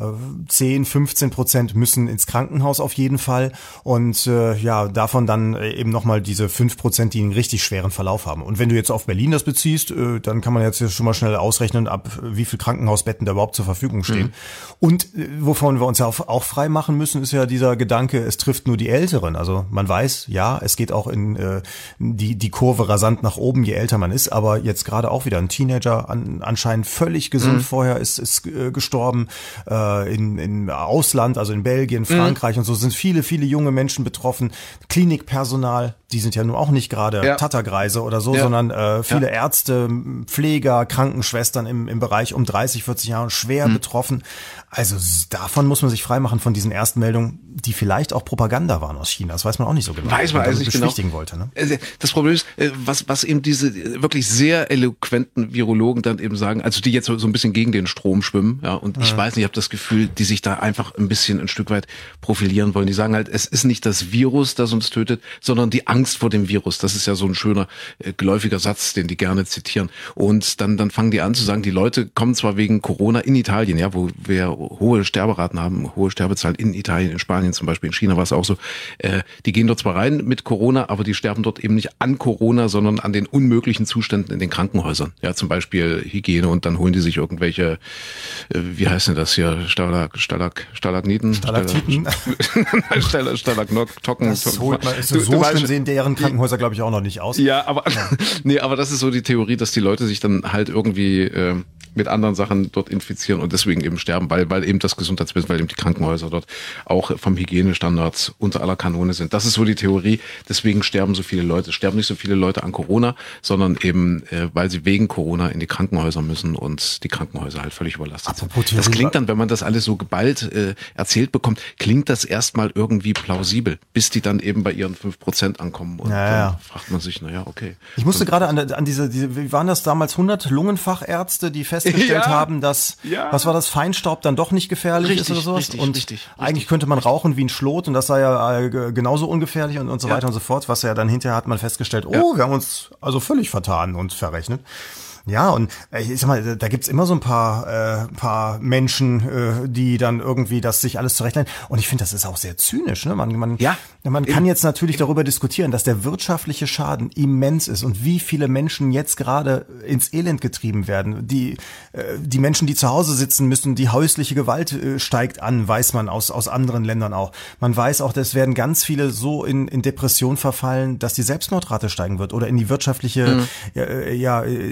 zehn, fünfzehn Prozent müssen ins Krankenhaus auf jeden Fall. Und äh, ja, davon dann eben nochmal diese fünf Prozent, die einen richtig schweren Verlauf haben. Und wenn du jetzt auf Berlin das beziehst, äh, dann kann man jetzt schon mal schnell ausrechnen, ab wie viele Krankenhausbetten da überhaupt zur Verfügung stehen. Mhm. Und äh, wovon wir uns ja auch, auch frei machen müssen, ist ja dieser Gedanke, es trifft nur die Älteren. Also man weiß, ja, es geht auch in äh, die die Kurve rasant nach oben, je älter man ist. Aber jetzt gerade auch wieder ein Teenager, an, anscheinend völlig gesund mhm. vorher, ist ist äh, gestorben. Äh, in in Ausland, also in Belgien, Frankreich mhm. und so sind viele, viele junge Menschen betroffen. Klinikpersonal, die sind ja nun auch nicht gerade ja. Tattergreise oder so, ja. sondern äh, viele ja. Ärzte, Pfleger, Krankenschwestern im, im Bereich um dreißig, vierzig Jahren schwer mhm. betroffen. Also davon muss man sich freimachen, von diesen ersten Meldungen, die vielleicht auch Propaganda waren aus China. Das weiß man auch nicht so genau. Weiß man also nicht genau. Wollte, ne? Das Problem ist, was, was eben diese wirklich sehr eloquenten Virologen dann eben sagen, also die jetzt so, so ein bisschen gegen den Strom schwimmen, ja, und ich mhm. weiß nicht, ich habe das Gefühl, die sich da einfach ein bisschen ein Stück weit profilieren wollen. Die sagen halt, es ist nicht das Virus, das uns tötet, sondern die Angst vor dem Virus. Das ist ja so ein schöner, äh, geläufiger Satz, den die gerne zitieren. Und dann, dann fangen die an zu sagen, die Leute kommen zwar wegen Corona in Italien, ja, wo wir hohe Sterberaten haben, hohe Sterbezahlen in Italien, in Spanien zum Beispiel, in China war es auch so, äh, die gehen dort zwar rein mit Corona, aber die sterben dort eben nicht an Corona, sondern an den unmöglichen Zuständen in den Krankenhäusern. Ja, zum Beispiel Hygiene, und dann holen die sich irgendwelche, äh, wie heißt denn das hier, Stalag, Stalag, Stalagniten? Stalaktiten? Stalag, Stalagnocken. Das holt man, so, so schlimm sehen deren Krankenhäuser, glaube ich, auch noch nicht aus. Ja, aber, ja. nee, aber das ist so die Theorie, dass die Leute sich dann halt irgendwie, äh, mit anderen Sachen dort infizieren und deswegen eben sterben, weil, weil eben das Gesundheitswesen, weil eben die Krankenhäuser dort auch vom Hygienestandards unter aller Kanone sind. Das ist so die Theorie. Deswegen sterben so viele Leute. Es sterben nicht so viele Leute an Corona, sondern eben, äh, weil sie wegen Corona in die Krankenhäuser müssen und die Krankenhäuser halt völlig überlastet sind. Das klingt dann, wenn man das alles so geballt äh, erzählt bekommt, klingt das erstmal irgendwie plausibel, bis die dann eben bei ihren fünf Prozent ankommen und ja, ja. dann fragt man sich, naja, okay. Ich musste gerade an, an diese, diese, wie waren das damals, hundert Lungenfachärzte, die festgestellt ja. haben, dass, ja. was war das, Feinstaub dann doch nicht gefährlich richtig, ist oder sowas? Richtig, und richtig, eigentlich richtig. könnte man rauchen wie ein Schlot und das sei ja äh, genauso ungefährlich und, und so ja. weiter und so fort, was ja dann hinterher hat man festgestellt, oh, ja. wir haben uns also völlig vertan und verrechnet. Ja, und ich sag mal, da gibt's immer so ein paar äh, paar Menschen, äh, die dann irgendwie das sich alles zurechtlegen. Und ich finde, das ist auch sehr zynisch. Ne? Man, man, ja, man kann jetzt natürlich darüber diskutieren, dass der wirtschaftliche Schaden immens ist und wie viele Menschen jetzt gerade ins Elend getrieben werden. Die äh, die Menschen, die zu Hause sitzen müssen, die häusliche Gewalt äh, steigt an, weiß man aus aus anderen Ländern auch. Man weiß auch, dass werden ganz viele so in in Depression verfallen, dass die Selbstmordrate steigen wird oder in die wirtschaftliche mhm. ja, ja ins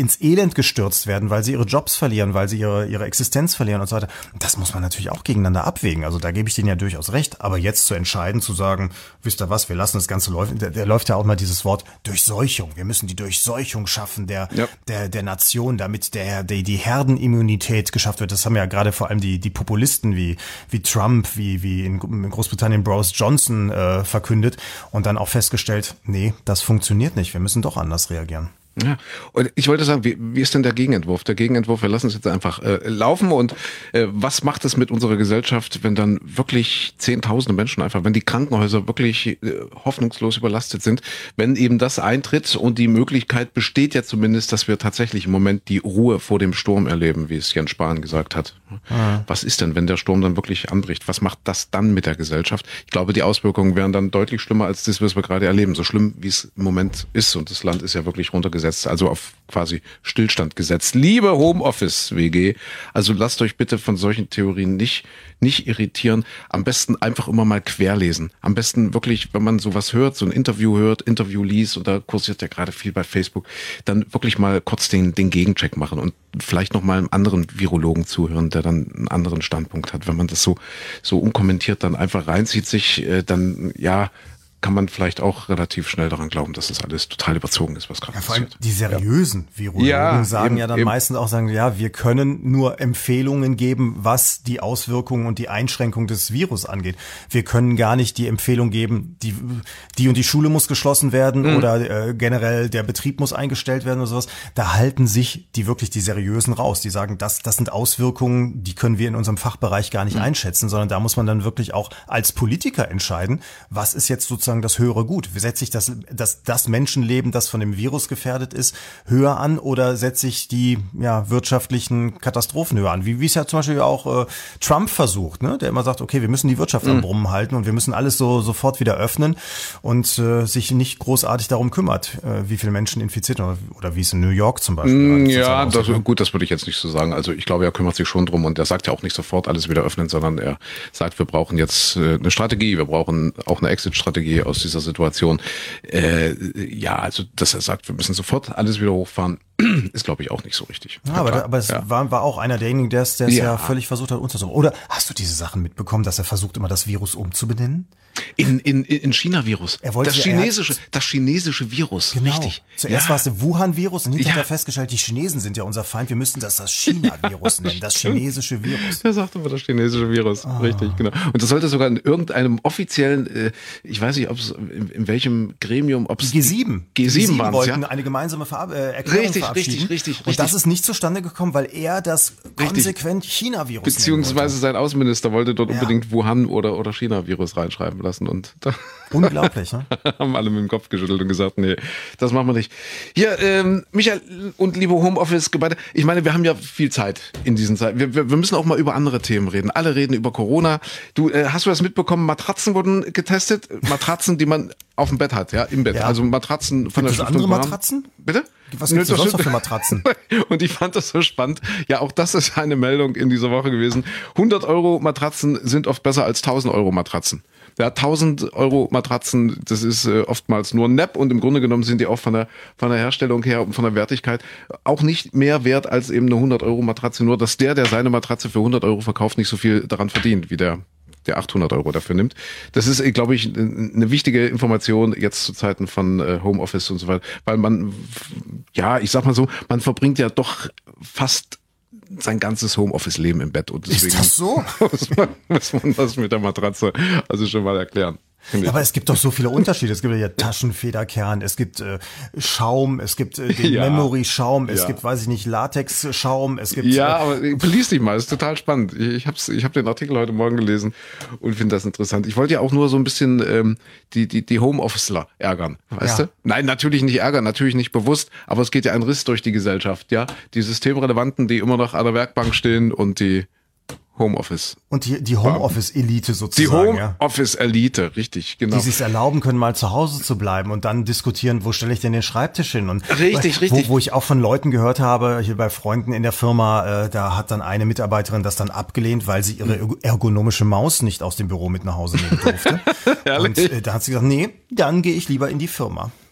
ins Elend gestürzt werden, weil sie ihre Jobs verlieren, weil sie ihre, ihre Existenz verlieren und so weiter. Das muss man natürlich auch gegeneinander abwägen. Also da gebe ich denen ja durchaus recht. Aber jetzt zu entscheiden, zu sagen, wisst ihr was, wir lassen das Ganze laufen, der, der läuft ja auch mal dieses Wort Durchseuchung. Wir müssen die Durchseuchung schaffen der, ja. der, der Nation, damit der, der, die Herdenimmunität geschafft wird. Das haben ja gerade vor allem die, die Populisten wie, wie Trump, wie, wie in Großbritannien Boris Johnson äh, verkündet und dann auch festgestellt, nee, das funktioniert nicht. Wir müssen doch anders reagieren. Ja, und ich wollte sagen, wie, wie ist denn der Gegenentwurf? Der Gegenentwurf, wir lassen es jetzt einfach äh, laufen und äh, was macht es mit unserer Gesellschaft, wenn dann wirklich zehntausende Menschen einfach, wenn die Krankenhäuser wirklich äh, hoffnungslos überlastet sind, wenn eben das eintritt und die Möglichkeit besteht ja zumindest, dass wir tatsächlich im Moment die Ruhe vor dem Sturm erleben, wie es Jens Spahn gesagt hat. Ah. Was ist denn, wenn der Sturm dann wirklich anbricht? Was macht das dann mit der Gesellschaft? Ich glaube, die Auswirkungen wären dann deutlich schlimmer als das, was wir gerade erleben. So schlimm, wie es im Moment ist und das Land ist ja wirklich runtergesetzt. Also auf quasi Stillstand gesetzt. Liebe Homeoffice-W G, also lasst euch bitte von solchen Theorien nicht, nicht irritieren. Am besten einfach immer mal querlesen. Am besten wirklich, wenn man sowas hört, so ein Interview hört, Interview liest, und da kursiert ja gerade viel bei Facebook, dann wirklich mal kurz den, den Gegencheck machen und vielleicht noch mal einem anderen Virologen zuhören, der dann einen anderen Standpunkt hat. Wenn man das so, so unkommentiert dann einfach reinzieht sich, dann, ja, kann man vielleicht auch relativ schnell daran glauben, dass das alles total überzogen ist, was gerade ja, vor allem passiert. Die seriösen ja. Virologen ja, sagen eben, ja dann eben. meistens auch, sagen, ja, wir können nur Empfehlungen geben, was die Auswirkungen und die Einschränkung des Virus angeht. Wir können gar nicht die Empfehlung geben, die, die und die Schule muss geschlossen werden mhm. oder äh, generell der Betrieb muss eingestellt werden oder sowas. Da halten sich die wirklich die seriösen raus. Die sagen, das, das sind Auswirkungen, die können wir in unserem Fachbereich gar nicht mhm. einschätzen, sondern da muss man dann wirklich auch als Politiker entscheiden, was ist jetzt sozusagen das höhere Gut? Setze ich das, das, das Menschenleben, das von dem Virus gefährdet ist, höher an oder setze ich die ja, wirtschaftlichen Katastrophen höher an? Wie, wie es ja zum Beispiel auch äh, Trump versucht, ne? Der immer sagt, okay, wir müssen die Wirtschaft mhm. am Brummen halten und wir müssen alles so sofort wieder öffnen und äh, sich nicht großartig darum kümmert, äh, wie viele Menschen infiziert oder, oder wie es in New York zum Beispiel mm, Ja, das, gut, das würde ich jetzt nicht so sagen. Also ich glaube, er kümmert sich schon drum und er sagt ja auch nicht sofort alles wieder öffnen, sondern er sagt, wir brauchen jetzt äh, eine Strategie, wir brauchen auch eine Exit-Strategie aus dieser Situation. Äh, ja, also dass er sagt, wir müssen sofort alles wieder hochfahren, ist, glaube ich, auch nicht so richtig. Ja, aber, da, aber es ja. war, war auch einer derjenigen, der es ja. ja völlig versucht hat unterzusuchen. Oder hast du diese Sachen mitbekommen, dass er versucht, immer das Virus umzubenennen? In, in, in China-Virus. Er wollte, das chinesische, hat, das chinesische Virus. Genau. Richtig. Zuerst ja. war es der Wuhan-Virus und hinterher ja. hat er festgestellt, die Chinesen sind ja unser Feind. Wir müssten das das China-Virus ja, nennen, das chinesische Virus. Er sagte immer das chinesische Virus. Ah. Richtig, genau. Und das sollte sogar in irgendeinem offiziellen, äh, ich weiß nicht, ob es in, in welchem Gremium, ob es G sieben. G sieben waren wollten ja? eine gemeinsame Verab äh, Erklärung richtig, verabschieden. Richtig, richtig, richtig. Und das ist nicht zustande gekommen, weil er das konsequent China-Virus beziehungsweise sein Außenminister wollte dort ja. unbedingt Wuhan oder, oder China-Virus reinschreiben lassen und da unglaublich, ne? haben alle mit dem Kopf geschüttelt und gesagt, nee, das machen wir nicht. Hier, ähm, Michael und liebe Homeoffice-Gebeide, ich meine, wir haben ja viel Zeit in diesen Zeiten. Wir, wir, wir müssen auch mal über andere Themen reden. Alle reden über Corona. Du, äh, hast du das mitbekommen? Matratzen wurden getestet. Matratzen, die man auf dem Bett hat, ja, im Bett. Ja. Also Matratzen von Gibt der es andere Matratzen? Bitte? Was gibt es sonst noch für Matratzen? Und ich fand das so spannend. Ja, auch das ist eine Meldung in dieser Woche gewesen. hundert Euro Matratzen sind oft besser als tausend Euro Matratzen. Ja, tausend Euro Matratzen, das ist äh, oftmals nur ein Nepp und im Grunde genommen sind die auch von der, von der Herstellung her und von der Wertigkeit auch nicht mehr wert als eben eine hundert Euro Matratze. Nur, dass der, der seine Matratze für hundert Euro verkauft, nicht so viel daran verdient, wie der der achthundert Euro dafür nimmt. Das ist, glaube ich, eine wichtige Information jetzt zu Zeiten von äh, Homeoffice und so weiter, weil man, ja, ich sag mal so, man verbringt ja doch fast sein ganzes Homeoffice-Leben im Bett. Und deswegen ist das so? muss man, muss man das mit der Matratze also schon mal erklären. Ja, aber es gibt doch so viele Unterschiede. Es gibt ja Taschenfederkern, es gibt äh, Schaum, es gibt äh, den ja. Memory-Schaum, es ja. gibt, weiß ich nicht, Latex-Schaum, es gibt... Ja, aber lies dich mal, das ist total spannend. Ich habe ich hab den Artikel heute Morgen gelesen und finde das interessant. Ich wollte ja auch nur so ein bisschen ähm, die, die, die Homeofficer ärgern, weißt ja. du? Nein, natürlich nicht ärgern, natürlich nicht bewusst, aber es geht ja ein Riss durch die Gesellschaft, ja? Die Systemrelevanten, die immer noch an der Werkbank stehen und die Homeoffice. Und die, die Homeoffice-Elite sozusagen. Die Homeoffice-Elite, ja. Richtig, genau. Die sich erlauben können, mal zu Hause zu bleiben und dann diskutieren, wo stelle ich denn den Schreibtisch hin? Und richtig, wo, richtig. Wo ich auch von Leuten gehört habe, hier bei Freunden in der Firma, äh, da hat dann eine Mitarbeiterin das dann abgelehnt, weil sie ihre ergonomische Maus nicht aus dem Büro mit nach Hause nehmen durfte. Und äh, da hat sie gesagt, nee, dann gehe ich lieber in die Firma.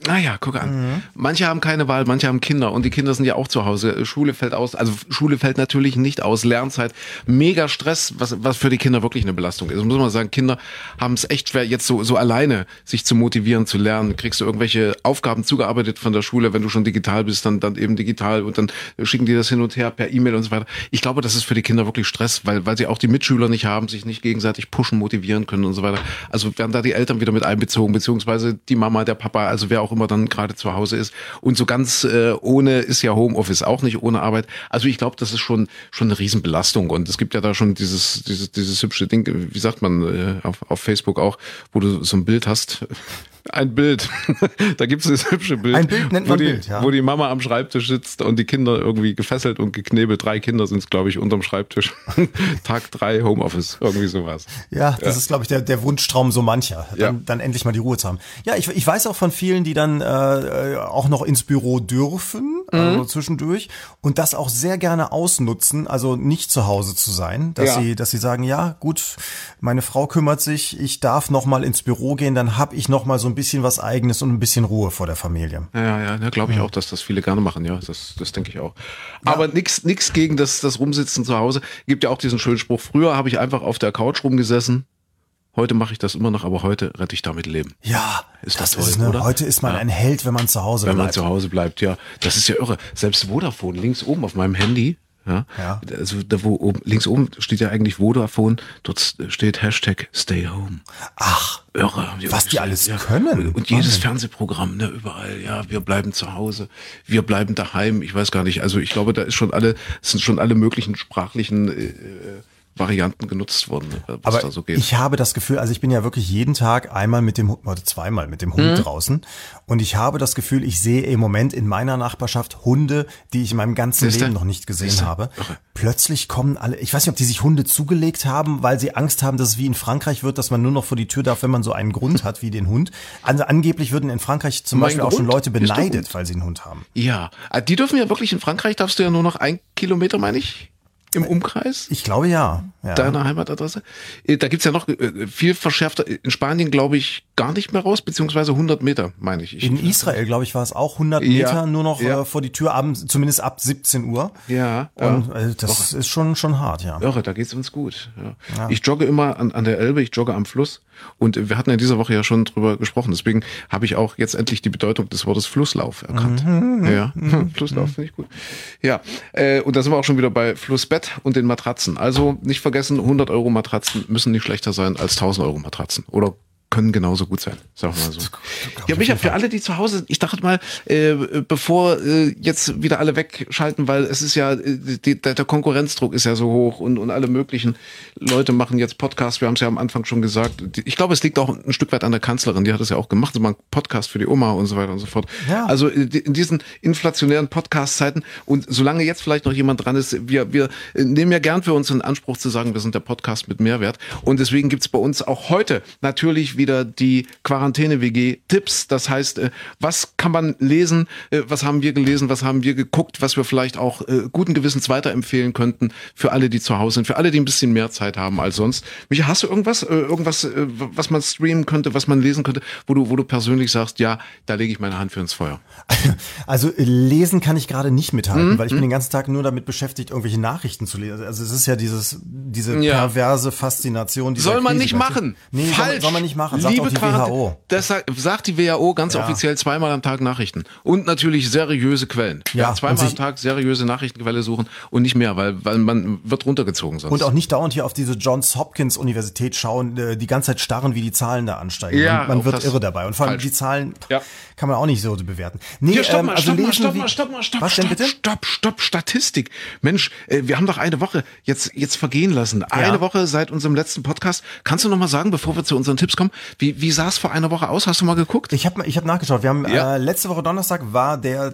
Naja, guck an. Mhm. Manche haben keine Wahl, manche haben Kinder und die Kinder sind ja auch zu Hause. Schule fällt aus, also Schule fällt natürlich nicht aus. Lernzeit, mega Stress, was, was für die Kinder wirklich eine Belastung ist. Muss man sagen, Kinder haben es echt schwer, jetzt so, so alleine sich zu motivieren, zu lernen. Kriegst du irgendwelche Aufgaben zugearbeitet von der Schule, wenn du schon digital bist, dann, dann eben digital und dann schicken die das hin und her per E-Mail und so weiter. Ich glaube, das ist für die Kinder wirklich Stress, weil, weil sie auch die Mitschüler nicht haben, sich nicht gegenseitig pushen, motivieren können und so weiter. Also werden da die Eltern wieder mit einbezogen, beziehungsweise die Mama, der Papa, also wer auch immer dann gerade zu Hause ist. Und so ganz äh, ohne ist ja Homeoffice auch nicht, ohne Arbeit. Also ich glaube, das ist schon schon eine Riesenbelastung. Und es gibt ja da schon dieses dieses dieses hübsche Ding, wie sagt man äh, auf, auf Facebook auch, wo du so ein Bild hast. Ein Bild. Da gibt es das hübsche Bild, ein Bild nennt wo, man die, Bild, ja. wo die Mama am Schreibtisch sitzt und die Kinder irgendwie gefesselt und geknebelt. Drei Kinder sind es, glaube ich, unterm Schreibtisch. Tag drei Homeoffice, irgendwie sowas. Ja, das ja. ist, glaube ich, der, der Wunschtraum so mancher, dann, ja. dann endlich mal die Ruhe zu haben. Ja, ich, ich weiß auch von vielen, die dann äh, auch noch ins Büro dürfen, mhm. also zwischendurch, und das auch sehr gerne ausnutzen, also nicht zu Hause zu sein, dass ja. sie, dass sie sagen, ja, gut, meine Frau kümmert sich, ich darf noch mal ins Büro gehen, dann habe ich noch mal so ein bisschen was Eigenes und ein bisschen Ruhe vor der Familie. Ja, ja, ja, glaube ich ja. auch, dass das viele gerne machen, ja, das, das denke ich auch. Ja. Aber nix, nix gegen das, das Rumsitzen zu Hause. Gibt ja auch diesen schönen Spruch, früher habe ich einfach auf der Couch rumgesessen, heute mache ich das immer noch, aber heute rette ich damit Leben. Ja, ist das, das toll, ist eine, oder? Heute ist man ja. ein Held, wenn man zu Hause wenn bleibt. Wenn man zu Hause bleibt, ja. Das ist ja irre. Selbst Vodafone, links oben auf meinem Handy, ja, ja. also da wo oben, links oben steht ja eigentlich Vodafone, dort steht Hashtag Stay Home. Ach, irre. Die was die alles ja. können. Und jedes Wahnsinn. Fernsehprogramm, ne, überall, ja, wir bleiben zu Hause, wir bleiben daheim, ich weiß gar nicht, also ich glaube, da ist schon alle, es sind schon alle möglichen sprachlichen äh, Varianten genutzt worden, was aber da so geht. Ich habe das Gefühl, also ich bin ja wirklich jeden Tag einmal mit dem oder zweimal mit dem Hund mhm. draußen und ich habe das Gefühl, ich sehe im Moment in meiner Nachbarschaft Hunde, die ich in meinem ganzen Siehste? Leben noch nicht gesehen Siehste? habe. Okay. Plötzlich kommen alle, ich weiß nicht, ob die sich Hunde zugelegt haben, weil sie Angst haben, dass es wie in Frankreich wird, dass man nur noch vor die Tür darf, wenn man so einen Grund hat wie den Hund. Also angeblich würden in Frankreich zum mein Beispiel Grund auch schon Leute beneidet, weil sie einen Hund haben. Ja, die dürfen ja wirklich, in Frankreich darfst du ja nur noch ein Kilometer, meine ich, im Umkreis? Ich glaube ja. ja. Deiner Heimatadresse? Da gibt's ja noch viel verschärfter. In Spanien glaube ich gar nicht mehr raus, beziehungsweise hundert Meter, meine ich. ich in Israel, glaube ich, war es auch hundert Meter ja, nur noch ja. äh, vor die Tür, abends, zumindest ab siebzehn Uhr. Ja. Und ja. äh, das Irre. ist schon schon hart, ja. Irre, da geht's uns gut. Ja. Ja. Ich jogge immer an, an der Elbe, ich jogge am Fluss. Und wir hatten in dieser Woche ja schon drüber gesprochen. Deswegen habe ich auch jetzt endlich die Bedeutung des Wortes Flusslauf erkannt. Mhm. Ja, mhm. Flusslauf finde ich gut. Ja, äh, und da sind wir auch schon wieder bei Flussbett und den Matratzen. Also nicht vergessen, hundert Euro Matratzen müssen nicht schlechter sein als tausend Euro Matratzen. Oder können genauso gut sein, sagen wir mal so. Ja, Micha, für alle, die zu Hause sind, ich dachte mal, äh, bevor äh, jetzt wieder alle wegschalten, weil es ist ja, die, der Konkurrenzdruck ist ja so hoch und, und alle möglichen Leute machen jetzt Podcasts, wir haben es ja am Anfang schon gesagt. Ich glaube, es liegt auch ein Stück weit an der Kanzlerin, die hat es ja auch gemacht, so mal einen Podcast für die Oma und so weiter und so fort. Ja. Also in diesen inflationären Podcast-Zeiten und solange jetzt vielleicht noch jemand dran ist, wir, wir nehmen ja gern für uns in Anspruch zu sagen, wir sind der Podcast mit Mehrwert und deswegen gibt's bei uns auch heute natürlich wieder die Quarantäne-W G-Tipps. Das heißt, was kann man lesen, was haben wir gelesen, was haben wir geguckt, was wir vielleicht auch guten Gewissens weiterempfehlen könnten für alle, die zu Hause sind, für alle, die ein bisschen mehr Zeit haben als sonst. Micha, hast du irgendwas, irgendwas, was man streamen könnte, was man lesen könnte, wo du, wo du persönlich sagst, ja, da lege ich meine Hand für ins Feuer? Also lesen kann ich gerade nicht mithalten, mhm. weil ich bin den ganzen Tag nur damit beschäftigt, irgendwelche Nachrichten zu lesen. Also es ist ja dieses, diese ja. perverse Faszination. Soll man nicht machen. Nee, Falsch. Soll, soll man nicht machen. Sagt Liebe auch die W H O. Das sagt, sagt die W H O ganz ja. offiziell zweimal am Tag Nachrichten. Und natürlich seriöse Quellen. Ja, ja zweimal am Tag seriöse Nachrichtenquelle suchen und nicht mehr, weil, weil man wird runtergezogen sonst. Und auch nicht dauernd hier auf diese Johns Hopkins Universität schauen, die ganze Zeit starren, wie die Zahlen da ansteigen. Ja, man man wird irre dabei. Und vor allem falsch. Die Zahlen ja. kann man auch nicht so bewerten. Nee, Hier, stopp ähm, mal, also stopp lesen mal, stopp wie, mal, stopp mal, stopp, was stopp, denn bitte? stopp, stopp, Statistik. Mensch, äh, wir haben doch eine Woche jetzt, jetzt vergehen lassen. Eine ja. Woche seit unserem letzten Podcast. Kannst du noch mal sagen, bevor wir zu unseren Tipps kommen, wie, wie sah es vor einer Woche aus? Hast du mal geguckt? Ich habe ich hab nachgeschaut. Wir haben ja. äh, letzte Woche Donnerstag war der,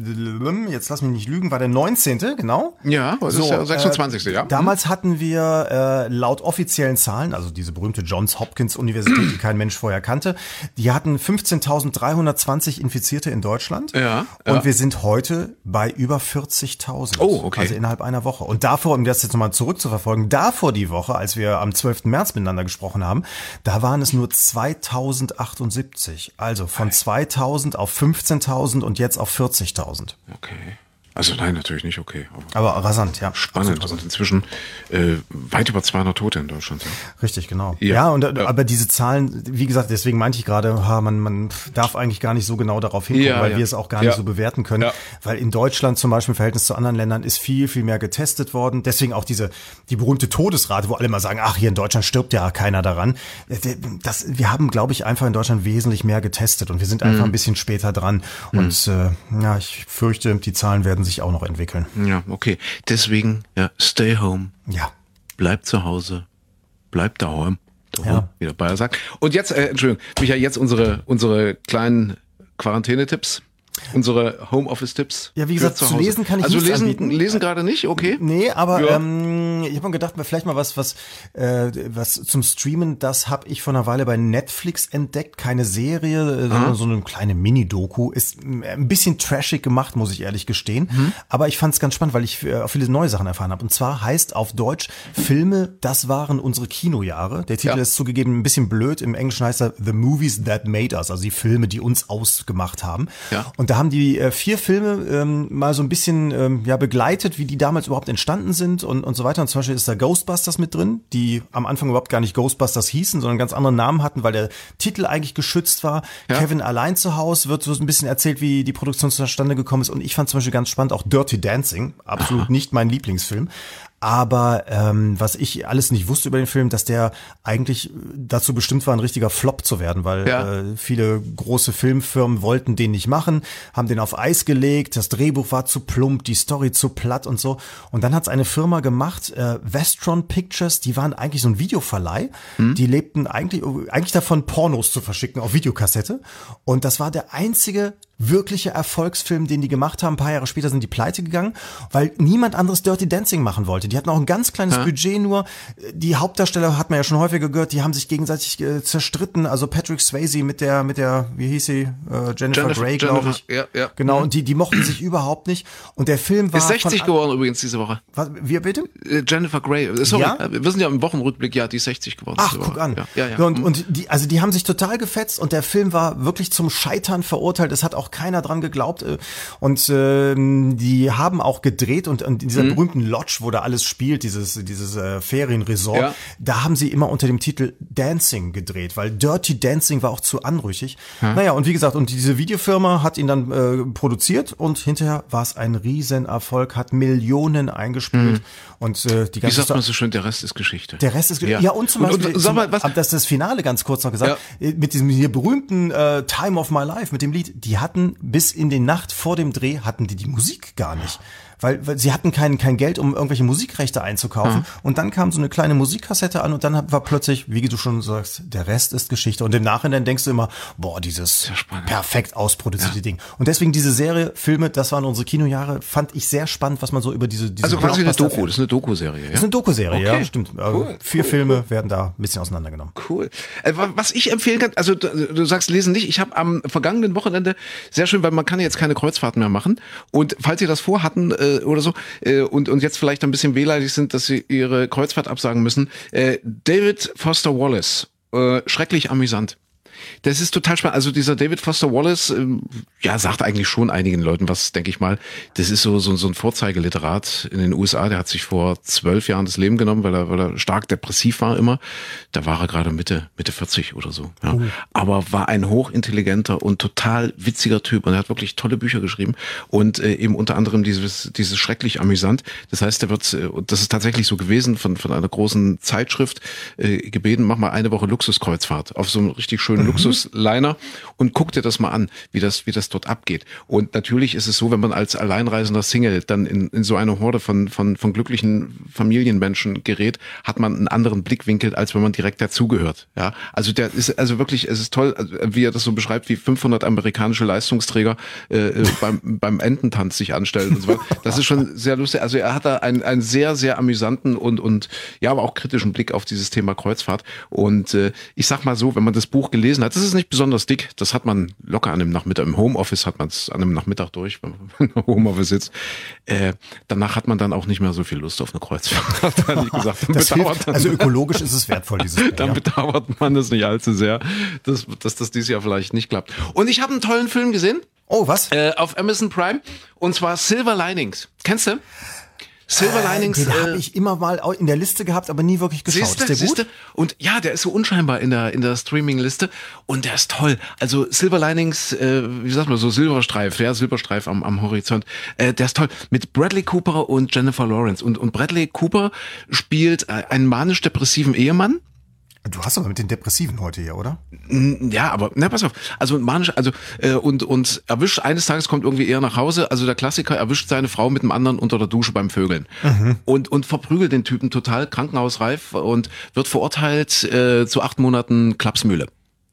jetzt lass mich nicht lügen, war der neunzehnte genau. Ja, das so, ist der sechsundzwanzigste Äh, ja. Damals hatten wir äh, laut offiziellen Zahlen, also diese berühmte Johns Hopkins Universität, die kein Mensch vorher kannte, die hatten fünfzehntausenddreihundertzwanzig Infizierte in Deutschland. Ja. Und ja. wir sind heute bei über vierzigtausend. Oh, okay. Also innerhalb einer Woche. Und davor, um das jetzt nochmal zurückzuverfolgen, davor die Woche, als wir am zwölften März miteinander gesprochen haben, da waren es nur zweitausendachtundsiebzig. Also von zweitausend auf fünfzehntausend und jetzt auf vierzigtausend. Okay. Also nein, natürlich nicht, okay. Aber, aber rasant, ja. Spannend. Und inzwischen äh, weit über zweihundert Tote in Deutschland. Ja. Richtig, genau. Ja, ja, und, ja. aber diese Zahlen, wie gesagt, deswegen meinte ich gerade, ha, man, man darf eigentlich gar nicht so genau darauf hingucken, Ja, weil ja. wir es auch gar Ja. nicht so bewerten können. Ja. Weil in Deutschland zum Beispiel im Verhältnis zu anderen Ländern ist viel, viel mehr getestet worden. Deswegen auch diese, die berühmte Todesrate, wo alle mal sagen, ach, hier in Deutschland stirbt ja keiner daran. Das, wir haben, glaube ich, einfach in Deutschland wesentlich mehr getestet und wir sind einfach Mhm. ein bisschen später dran. Mhm. Und äh, ja, ich fürchte, die Zahlen werden sich auch noch entwickeln. Ja, okay. Deswegen, ja, stay home. Ja. Bleib zu Hause. Bleib daheim. daheim Ja. Wie der Bayer sagt. Und jetzt, äh, Entschuldigung, Michael, jetzt unsere, unsere kleinen Quarantänetipps. Unsere Homeoffice-Tipps. Ja, wie gesagt, für zu Hause. lesen kann ich also nichts lesen, anbieten. lesen gerade nicht, okay. Nee, aber Ja. ähm, ich habe mir gedacht, vielleicht mal was, was, äh, was zum Streamen. Das habe ich vor einer Weile bei Netflix entdeckt. Keine Serie, äh, sondern so eine kleine Mini-Doku. Ist äh, ein bisschen trashig gemacht, muss ich ehrlich gestehen. Mhm. Aber ich fand es ganz spannend, weil ich äh, auch viele neue Sachen erfahren habe. Und zwar heißt auf Deutsch Filme, das waren unsere Kinojahre. Der Titel Ja. ist zugegeben ein bisschen blöd. Im Englischen heißt er The Movies That Made Us, also die Filme, die uns ausgemacht haben. Ja. Und da haben die äh, vier Filme ähm, mal so ein bisschen ähm, ja begleitet, wie die damals überhaupt entstanden sind und, und so weiter. Und zum Beispiel ist da Ghostbusters mit drin, die am Anfang überhaupt gar nicht Ghostbusters hießen, sondern ganz anderen Namen hatten, weil der Titel eigentlich geschützt war. Ja. Kevin allein zu Hause wird so ein bisschen erzählt, wie die Produktion zustande gekommen ist. Und ich fand zum Beispiel ganz spannend auch Dirty Dancing, absolut nicht mein Lieblingsfilm. Aber ähm, was ich alles nicht wusste über den Film, dass der eigentlich dazu bestimmt war, ein richtiger Flop zu werden, weil Ja. äh, viele große Filmfirmen wollten den nicht machen, haben den auf Eis gelegt, das Drehbuch war zu plump, die Story zu platt und so. Und dann hat es eine Firma gemacht, äh, Vestron Pictures, die waren eigentlich so ein Videoverleih, Mhm. die lebten eigentlich, eigentlich davon, Pornos zu verschicken auf Videokassette. Und das war der einzige wirkliche Erfolgsfilm, den die gemacht haben. Ein paar Jahre später sind die pleite gegangen, weil niemand anderes Dirty Dancing machen wollte. Die hatten auch ein ganz kleines Ja. Budget nur. Die Hauptdarsteller hat man ja schon häufiger gehört, die haben sich gegenseitig äh, zerstritten. Also Patrick Swayze mit der, mit der, wie hieß sie, äh, Jennifer, Jennifer- Grey, glaube Jennifer, ich. ja, ja. Genau, Mhm. und die, die mochten sich überhaupt nicht. Und der Film war Ist sechzig von, geworden übrigens diese Woche. was, wir bitte? Äh, Jennifer Grey. Äh, Sorry, Ja? wir sind ja im Wochenrückblick, ja, die ist sechzig geworden. Ach, diese guck Woche. an. Ja, ja, ja. Ja, und, Mhm. und die, also die haben sich total gefetzt und der Film war wirklich zum Scheitern verurteilt. Es hat auch keiner dran geglaubt. äh, Und ähm, die haben auch gedreht und, und in dieser Mhm. berühmten Lodge, wo da alles spielt, dieses, dieses äh, Ferienresort, Ja. da haben sie immer unter dem Titel Dancing gedreht, weil Dirty Dancing war auch zu anrüchig. Naja, und wie gesagt, und diese Videofirma hat ihn dann äh, produziert und hinterher war es ein Riesenerfolg, hat Millionen eingespielt und äh, die Wie ganze sagt man so schön, der Rest ist Geschichte. der Rest ist ja, ja und zum Beispiel und, sag mal, was, zum, das ist das Finale ganz kurz noch gesagt mit diesem hier berühmten äh, Time of My Life mit dem Lied. Die hatten bis in die Nacht vor dem Dreh hatten die die Musik gar nicht. Weil, weil sie hatten kein, kein Geld, um irgendwelche Musikrechte einzukaufen. Mhm. Und dann kam so eine kleine Musikkassette an und dann war plötzlich, wie du schon sagst, der Rest ist Geschichte. Und im Nachhinein denkst du immer, boah, dieses perfekt ausproduzierte Ja. Ding. Und deswegen diese Serie, Filme, das waren unsere Kinojahre, fand ich sehr spannend, was man so über diese, diese also quasi eine Blockbuster- Doku, das ist eine Doku-Serie, ja? Das ist eine Doku-Serie, Okay. ja, stimmt. Cool, Also vier cool, Filme cool. werden da ein bisschen auseinandergenommen. Cool. Äh, wa- Was ich empfehlen kann, also du, du sagst lesen nicht, ich habe am vergangenen Wochenende, sehr schön, weil man kann ja jetzt keine Kreuzfahrten mehr machen und falls ihr das vorhatten äh, oder so äh, und, und jetzt vielleicht ein bisschen wehleidig sind, dass sie ihre Kreuzfahrt absagen müssen, äh, David Foster Wallace, äh, schrecklich amüsant. Das ist total spannend. Also dieser David Foster Wallace, ähm, ja, sagt eigentlich schon einigen Leuten was, denke ich mal. Das ist so, so, so ein Vorzeigeliterat in den U S A. Der hat sich vor zwölf Jahren das Leben genommen, weil er, weil er stark depressiv war immer. Da war er gerade Mitte, Mitte vierzig oder so. Ja. Oh. Aber war ein hochintelligenter und total witziger Typ. Und er hat wirklich tolle Bücher geschrieben. Und äh, eben unter anderem dieses, dieses schrecklich amüsant. Das heißt, er wird, äh, und das ist tatsächlich so gewesen, von, von einer großen Zeitschrift äh, gebeten, mach mal eine Woche Luxuskreuzfahrt auf so einem richtig schönen Luxusliner und guck dir das mal an, wie das, wie das dort abgeht. Und natürlich ist es so, wenn man als alleinreisender Single dann in, in so eine Horde von, von, von glücklichen Familienmenschen gerät, hat man einen anderen Blickwinkel, als wenn man direkt dazugehört. Ja, also der ist, also wirklich, es ist toll, wie er das so beschreibt, wie fünfhundert amerikanische Leistungsträger äh, beim, beim Ententanz sich anstellen und so weiter. Das ist schon sehr lustig. Also er hat da einen, einen sehr, sehr amüsanten und, und, ja, aber auch kritischen Blick auf dieses Thema Kreuzfahrt. Und äh, ich sag mal so, wenn man das Buch gelesen gelesen hat. Das ist nicht besonders dick. Das hat man locker an einem Nachmittag. Im Homeoffice hat man es an einem Nachmittag durch, wenn man im Homeoffice sitzt. Äh, danach hat man dann auch nicht mehr so viel Lust auf eine Kreuzfahrt. Dann gesagt, dann das bedauert hilft, dann, also ökologisch ist es wertvoll, dieses Buch, Dann ja. bedauert man es nicht allzu sehr, dass, dass das dieses Jahr vielleicht nicht klappt. Und ich habe einen tollen Film gesehen. Oh, was? Äh, auf Amazon Prime. Und zwar Silver Linings. Kennst du? Silver Linings. Den äh, habe ich immer mal in der Liste gehabt, aber nie wirklich geschaut. Siehste, ist der gut? siehste? Und ja, der ist so unscheinbar in der in der Streaming-Liste und der ist toll. Also Silver Linings, äh, wie sagt man so, Silberstreif, ja, Silberstreif am, am Horizont. Äh, der ist toll. Mit Bradley Cooper und Jennifer Lawrence. Und, und Bradley Cooper spielt äh, einen manisch-depressiven Ehemann. Du hast aber mit den Depressiven heute hier, oder? Ja, aber na pass auf. Also manisch, also äh, und und erwischt eines Tages kommt irgendwie er nach Hause. Also der Klassiker erwischt seine Frau mit einem anderen unter der Dusche beim Vögeln mhm. und und verprügelt den Typen total krankenhausreif und wird verurteilt äh, zu acht Monaten Klapsmühle.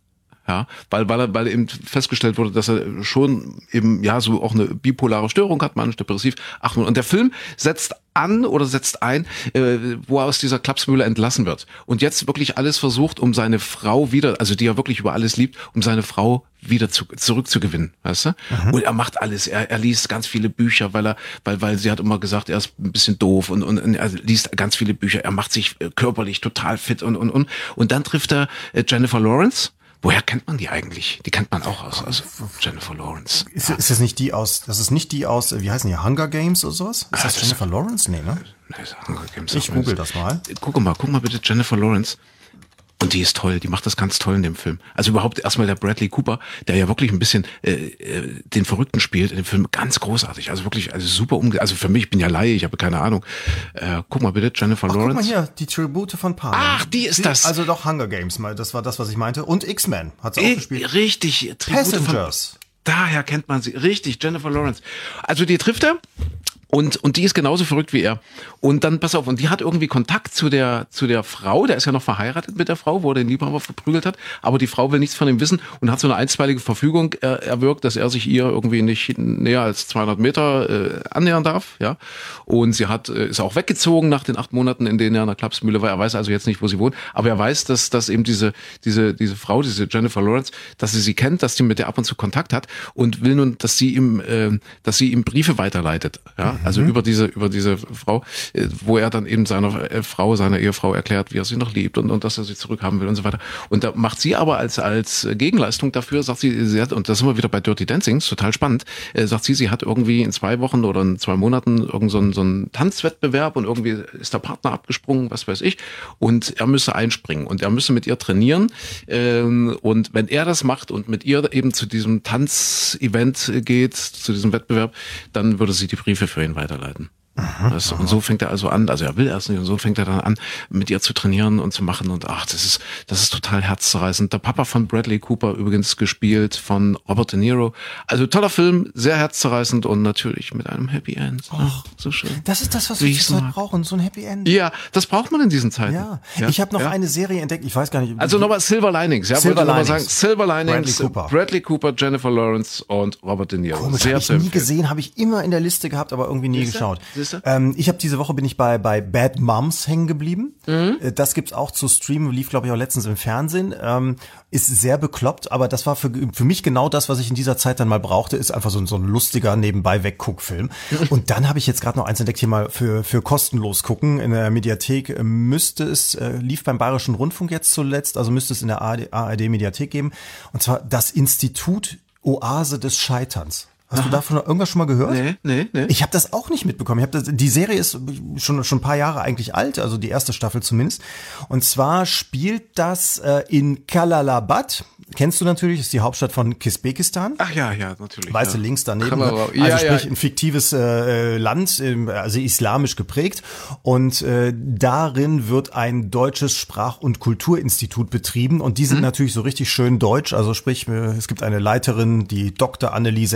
Ja, weil, weil er, weil eben festgestellt wurde, dass er schon eben, ja, so auch eine bipolare Störung hat, manisch-depressiv. Ach, und der Film setzt an oder setzt ein, äh, wo er aus dieser Klapsmühle entlassen wird. Und jetzt wirklich alles versucht, um seine Frau wieder, also die er wirklich über alles liebt, um seine Frau wieder zu, zurückzugewinnen, weißt du? Mhm. Und er macht alles. Er, er liest ganz viele Bücher, weil er, weil, weil sie hat immer gesagt, er ist ein bisschen doof und, und, und er liest ganz viele Bücher. Er macht sich körperlich total fit und, und, und. Und dann trifft er äh, Jennifer Lawrence. Woher kennt man die eigentlich? Die kennt man auch aus, also Jennifer Lawrence. Ist, ja. ist das nicht die aus, das ist nicht die aus, wie heißen die, Hunger Games oder sowas? Ist ah, das, das Jennifer ist, Lawrence? Nee, ne? Nee, ist Hunger Games. Ich google das mal. Guck mal, guck mal bitte Jennifer Lawrence. Und die ist toll, die macht das ganz toll in dem Film. Also überhaupt erstmal der Bradley Cooper, der ja wirklich ein bisschen äh, äh, den Verrückten spielt in dem Film, ganz großartig. Also wirklich, also super umge... Also für mich, ich bin ja Laie, ich habe keine Ahnung. Äh, guck mal bitte, Jennifer Ach, Lawrence. Guck mal hier, die Tribute von Panem. Ach, die ist die, das. Also doch Hunger Games, mal, das war das, was ich meinte. Und X-Men hat sie auch äh, gespielt. Richtig. Tribute Passengers. Von, daher kennt man sie. Richtig, Jennifer Lawrence. Also die trifft er. Und, und die ist genauso verrückt wie er. Und dann, pass auf, und die hat irgendwie Kontakt zu der, zu der Frau, der ist ja noch verheiratet mit der Frau, wo er den Liebhaber verprügelt hat, aber die Frau will nichts von ihm wissen und hat so eine einstweilige Verfügung er, erwirkt, dass er sich ihr irgendwie nicht näher als zweihundert Meter äh, annähern darf, ja. Und sie hat, äh, ist auch weggezogen nach den acht Monaten, in denen er in der Klapsmühle war. Er weiß also jetzt nicht, wo sie wohnt, aber er weiß, dass, dass eben diese, diese, diese Frau, diese Jennifer Lawrence, dass sie sie kennt, dass sie mit der ab und zu Kontakt hat und will nun, dass sie ihm, äh, dass sie ihm Briefe weiterleitet, ja. Also über diese über diese Frau, wo er dann eben seiner Frau, seiner Ehefrau erklärt, wie er sie noch liebt und, und dass er sie zurückhaben will und so weiter. Und da macht sie aber als als Gegenleistung dafür, sagt sie, sie hat, und das sind wir wieder bei Dirty Dancing, total spannend, äh, sagt sie, sie hat irgendwie in zwei Wochen oder in zwei Monaten irgend so einen, so einen Tanzwettbewerb und irgendwie ist der Partner abgesprungen, was weiß ich, und er müsse einspringen und er müsse mit ihr trainieren. Ähm, und wenn er das macht und mit ihr eben zu diesem Tanzevent geht, zu diesem Wettbewerb, dann würde sie die Briefe für ihn weiterleiten. Aha, das, und so fängt er also an, also er will erst nicht, und so fängt er dann an, mit ihr zu trainieren und zu machen und ach, das ist, das ist total herzzerreißend. Der Papa von Bradley Cooper übrigens gespielt von Robert De Niro. Also toller Film, sehr herzzerreißend und natürlich mit einem Happy End. Ach, so schön. Das ist das, was wir zurzeit brauchen, so ein Happy End. Ja, das braucht man in diesen Zeiten. Ja, ja. Ich habe noch ja. eine Serie entdeckt, ich weiß gar nicht. Also nochmal Silver Linings, ja, Silver wollte ich Linings. Sagen. Silver Linings, Bradley Cooper. Bradley Cooper, Jennifer Lawrence und Robert De Niro. Komisch, habe ich nie gesehen, habe ich immer in der Liste gehabt, aber irgendwie nie Siehste? geschaut. Siehste? Ähm, ich habe diese Woche bin ich bei bei Bad Moms hängen geblieben. Mhm. Das gibt's auch zu streamen, lief glaube ich auch letztens im Fernsehen. Ähm, ist sehr bekloppt, aber das war für, für mich genau das, was ich in dieser Zeit dann mal brauchte, ist einfach so ein, so ein lustiger nebenbei Wegguckfilm. Und dann habe ich jetzt gerade noch eins entdeckt, hier mal für für kostenlos gucken in der Mediathek. Müsste es äh, lief beim Bayerischen Rundfunk jetzt zuletzt, also müsste es in der A R D Mediathek geben. Und zwar das Institut Oase des Scheiterns. Hast Aha. du davon irgendwas schon mal gehört? Nee, nee, nee. Ich habe das auch nicht mitbekommen. Ich hab das, die Serie ist schon schon ein paar Jahre eigentlich alt, also die erste Staffel zumindest. Und zwar spielt das äh, in Kalalabad. Kennst du natürlich, ist die Hauptstadt von Kisbekistan. Ach ja, ja, natürlich. Weißt du, ja. links daneben. Kalala. Also ja, sprich ja. ein fiktives äh, Land, also islamisch geprägt. Und äh, darin wird ein deutsches Sprach- und Kulturinstitut betrieben. Und die sind hm. natürlich so richtig schön deutsch. Also sprich, es gibt eine Leiterin, die Doktor Anneliese Eckhardt.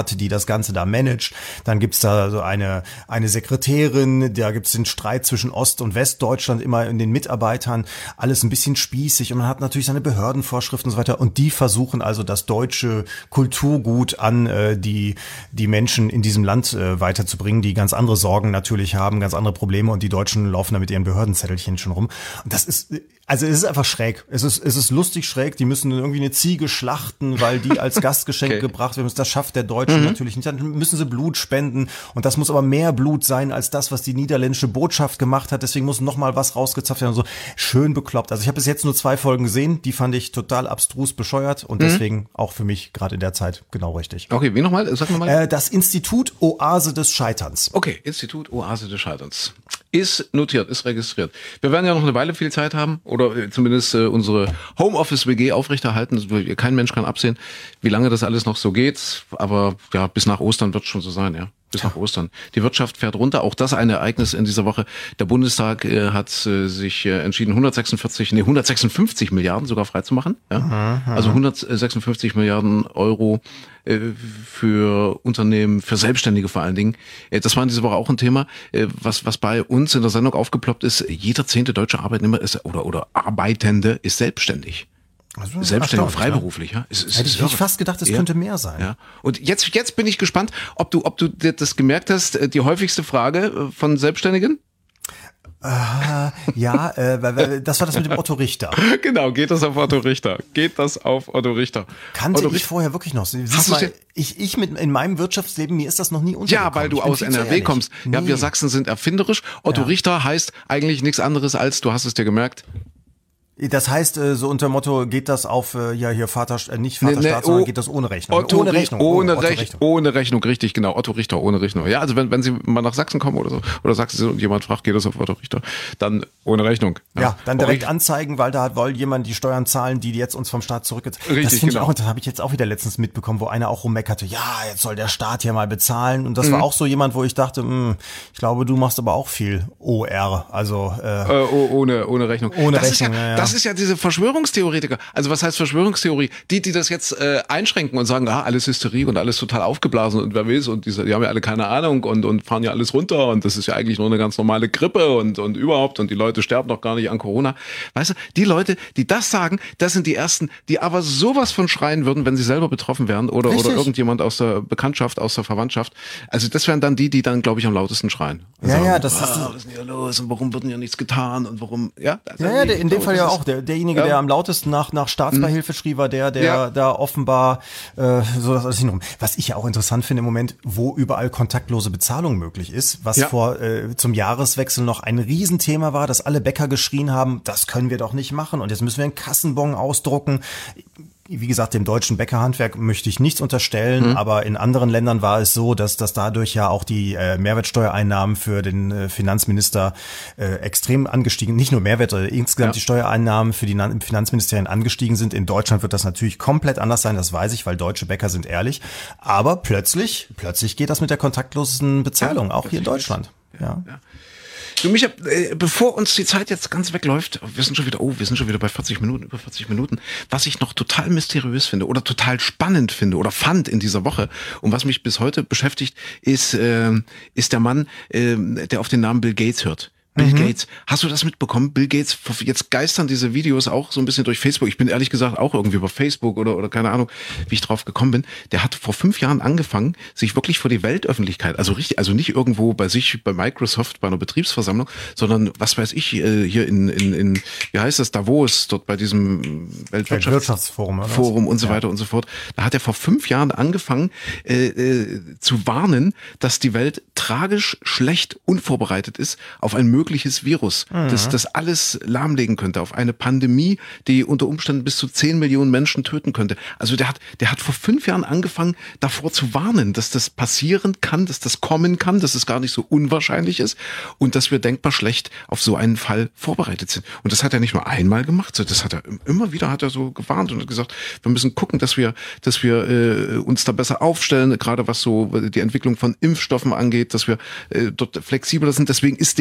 hat, die das Ganze da managt. Dann gibt's da so eine eine Sekretärin, da gibt's den Streit zwischen Ost- und Westdeutschland immer in den Mitarbeitern, alles ein bisschen spießig und man hat natürlich seine Behördenvorschriften und so weiter und die versuchen also das deutsche Kulturgut an äh, die die Menschen in diesem Land äh, weiterzubringen, die ganz andere Sorgen natürlich haben, ganz andere Probleme und die Deutschen laufen da mit ihren Behördenzettelchen schon rum. Und das ist, also es ist einfach schräg. Es ist, es ist lustig schräg. Die müssen irgendwie eine Ziege schlachten, weil die als Gastgeschenk okay. gebracht werden. Das schafft der Deutsche mhm. natürlich nicht. Dann müssen sie Blut spenden. Und das muss aber mehr Blut sein als das, was die niederländische Botschaft gemacht hat. Deswegen muss noch mal was rausgezapft werden. So schön bekloppt. Also ich habe bis jetzt nur zwei Folgen gesehen. Die fand ich total abstrus bescheuert. Und mhm. deswegen auch für mich gerade in der Zeit genau richtig. Okay, wie nochmal? Sag nochmal. Äh, das Institut Oase des Scheiterns. Okay, Institut Oase des Scheiterns. Ist notiert, ist registriert. Wir werden ja noch eine Weile viel Zeit haben oder zumindest äh, unsere Homeoffice-W G aufrechterhalten. Kein Mensch kann absehen, wie lange das alles noch so geht. Aber ja, bis nach Ostern wird es schon so sein, ja. Bis nach Ostern. Die Wirtschaft fährt runter. Auch das ein Ereignis in dieser Woche. Der Bundestag äh, hat äh, sich äh, entschieden, hundertsechsundvierzig, nee, hundertsechsundfünfzig Milliarden sogar freizumachen. Ja? Aha, aha. Also hundertsechsundfünfzig Milliarden Euro äh, für Unternehmen, für Selbstständige vor allen Dingen. Äh, das war in dieser Woche auch ein Thema, äh, was was bei uns in der Sendung aufgeploppt ist. Jeder zehnte deutsche Arbeitnehmer ist oder oder Arbeitende ist selbstständig. Also, selbstständig, freiberuflich, ja. Es, es, Hätte ich, ich fast gedacht, es ja. könnte mehr sein. Ja. Und jetzt, jetzt bin ich gespannt, ob du, ob du das gemerkt hast, die häufigste Frage von Selbstständigen? Uh, ja, äh, das war das mit dem Otto Richter. Genau, geht das auf Otto Richter? Geht das auf Otto Richter? Kannte Otto ich Richter? vorher wirklich noch. Siehst mal, ich, ich mit in meinem Wirtschaftsleben, mir ist das noch nie untergekommen. Ja, weil du aus N R W kommst. Nee. Ja, wir Sachsen sind erfinderisch. Otto ja. Richter heißt eigentlich nichts anderes als, du hast es dir gemerkt, das heißt, so unter dem Motto, geht das auf, ja hier Vater, nicht Vaterstaat, nee, nee, sondern geht das ohne Rechnung? Otto, ohne Rechnung. Ohne, ohne, Rech, Rechnung. ohne Rechnung, richtig, genau. Otto Richter, ohne Rechnung. Ja, also wenn, wenn Sie mal nach Sachsen kommen oder so, oder Sachsen und jemand fragt, geht das auf Otto Richter, dann ohne Rechnung. Ja, ja dann direkt anzeigen, weil da will jemand die Steuern zahlen, die jetzt uns vom Staat zurückgezahlt. Richtig, das finde genau. ich auch, das habe ich jetzt auch wieder letztens mitbekommen, wo einer auch rummeckerte, ja, jetzt soll der Staat hier mal bezahlen. Und das mhm. war auch so jemand, wo ich dachte, mh, ich glaube, du machst aber auch viel O R, also äh, äh, ohne, ohne Rechnung. Ohne das Rechnung, ist ja, ja, ja. Das ist ja diese Verschwörung. Verschwörungstheoretiker. Also was heißt Verschwörungstheorie? Die, die das jetzt äh, einschränken und sagen, ah, alles Hysterie und alles total aufgeblasen und wer weiß und diese, die haben ja alle keine Ahnung und und fahren ja alles runter und das ist ja eigentlich nur eine ganz normale Grippe und und überhaupt und die Leute sterben doch gar nicht an Corona. Weißt du, die Leute, die das sagen, das sind die ersten, die aber sowas von schreien würden, wenn sie selber betroffen wären oder Richtig. oder irgendjemand aus der Bekanntschaft, aus der Verwandtschaft. Also das wären dann die, die dann, glaube ich, am lautesten schreien. Ja, sagen, ja, das ah, ist was ist denn hier los und warum wird denn ja nichts getan und warum, ja? Also ja, ja, der, in dem Fall ja auch, der, derjenige, ja. der am lautesten nach, nach Staatsbeihilfe schrie, war der, der ja. da offenbar äh, so das alles hinrum. Was ich ja auch interessant finde im Moment, wo überall kontaktlose Bezahlung möglich ist, was ja. vor äh, zum Jahreswechsel noch ein Riesenthema war, dass alle Bäcker geschrien haben, das können wir doch nicht machen und jetzt müssen wir einen Kassenbon ausdrucken. Wie gesagt, dem deutschen Bäckerhandwerk möchte ich nichts unterstellen, mhm. aber in anderen Ländern war es so, dass, dass dadurch ja auch die äh, Mehrwertsteuereinnahmen für den äh, Finanzminister äh, extrem angestiegen, nicht nur Mehrwert, sondern insgesamt ja. die Steuereinnahmen für die Finanzministerien angestiegen sind. In Deutschland wird das natürlich komplett anders sein, das weiß ich, weil deutsche Bäcker sind ehrlich. Aber plötzlich, plötzlich geht das mit der kontaktlosen Bezahlung, ja, auch hier in Deutschland. Ja. ja. Du, Micha, äh, bevor uns die Zeit jetzt ganz wegläuft, wir sind schon wieder, oh, wir sind schon wieder bei vierzig Minuten, über vierzig Minuten, was ich noch total mysteriös finde oder total spannend finde oder fand in dieser Woche und was mich bis heute beschäftigt, ist, äh, ist der Mann, äh, der auf den Namen Bill Gates hört. Bill mhm. Gates. Hast du das mitbekommen? Bill Gates, jetzt geistern diese Videos auch so ein bisschen durch Facebook. Ich bin ehrlich gesagt auch irgendwie über Facebook oder oder keine Ahnung, wie ich drauf gekommen bin. Der hat vor fünf Jahren angefangen, sich wirklich vor die Weltöffentlichkeit, also richtig, also nicht irgendwo bei sich, bei Microsoft, bei einer Betriebsversammlung, sondern was weiß ich, hier in, in, in wie heißt das, Davos, dort bei diesem Weltwirtschaftsforum Forum und so weiter ja. und so fort. Da hat er vor fünf Jahren angefangen äh, äh, zu warnen, dass die Welt tragisch, schlecht, unvorbereitet ist auf ein mögliches Virus, mhm. das das alles lahmlegen könnte, auf eine Pandemie, die unter Umständen bis zu zehn Millionen Menschen töten könnte. Also der hat, der hat vor fünf Jahren angefangen, davor zu warnen, dass das passieren kann, dass das kommen kann, dass es gar nicht so unwahrscheinlich ist und dass wir denkbar schlecht auf so einen Fall vorbereitet sind. Und das hat er nicht nur einmal gemacht, das hat er immer wieder hat er so gewarnt und hat gesagt, wir müssen gucken, dass wir, dass wir äh, uns da besser aufstellen, gerade was so die Entwicklung von Impfstoffen angeht, dass wir äh, dort flexibler sind. Deswegen ist der ja auch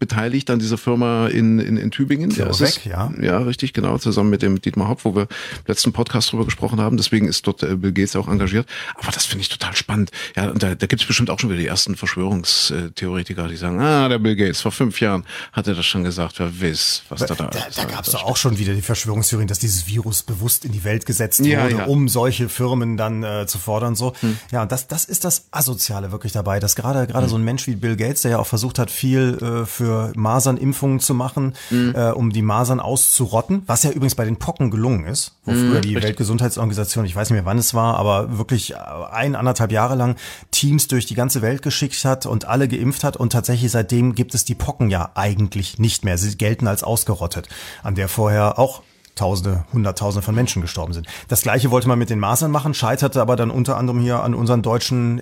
beteiligt an dieser Firma in, in, in Tübingen. Ja, ist weg, es, ja. Ja, richtig, genau, zusammen mit dem Dietmar Hopp, wo wir im letzten Podcast drüber gesprochen haben. Deswegen ist dort Bill Gates auch engagiert. Aber das finde ich total spannend. Ja, und da, da gibt es bestimmt auch schon wieder die ersten Verschwörungstheoretiker, die sagen, ah, der Bill Gates, vor fünf Jahren hat er das schon gesagt, wer weiß, was da da Da, ist. da gab es doch auch schon wieder die Verschwörungstheorien, dass dieses Virus bewusst in die Welt gesetzt Ja, wurde, ja. um solche Firmen dann äh, zu fordern. So. Hm. Ja, und das, das ist das Asoziale wirklich dabei, dass gerade gerade hm. so ein Mensch wie Bill Gates, der ja auch versucht hat, viel äh, für Masernimpfungen zu machen, hm. äh, um die Masern auszurotten, was ja übrigens bei den Pocken gelungen ist, wo hm, früher die richtig. Weltgesundheitsorganisation, ich weiß nicht mehr wann es war, aber wirklich ein, anderthalb Jahre lang Teams durch die ganze Welt geschickt hat und alle geimpft hat und tatsächlich seitdem gibt es die Pocken ja eigentlich nicht mehr. Sie gelten als ausgerottet, an der vorher auch Tausende, Hunderttausende von Menschen gestorben sind. Das Gleiche wollte man mit den Masern machen, scheiterte aber dann unter anderem hier an unseren deutschen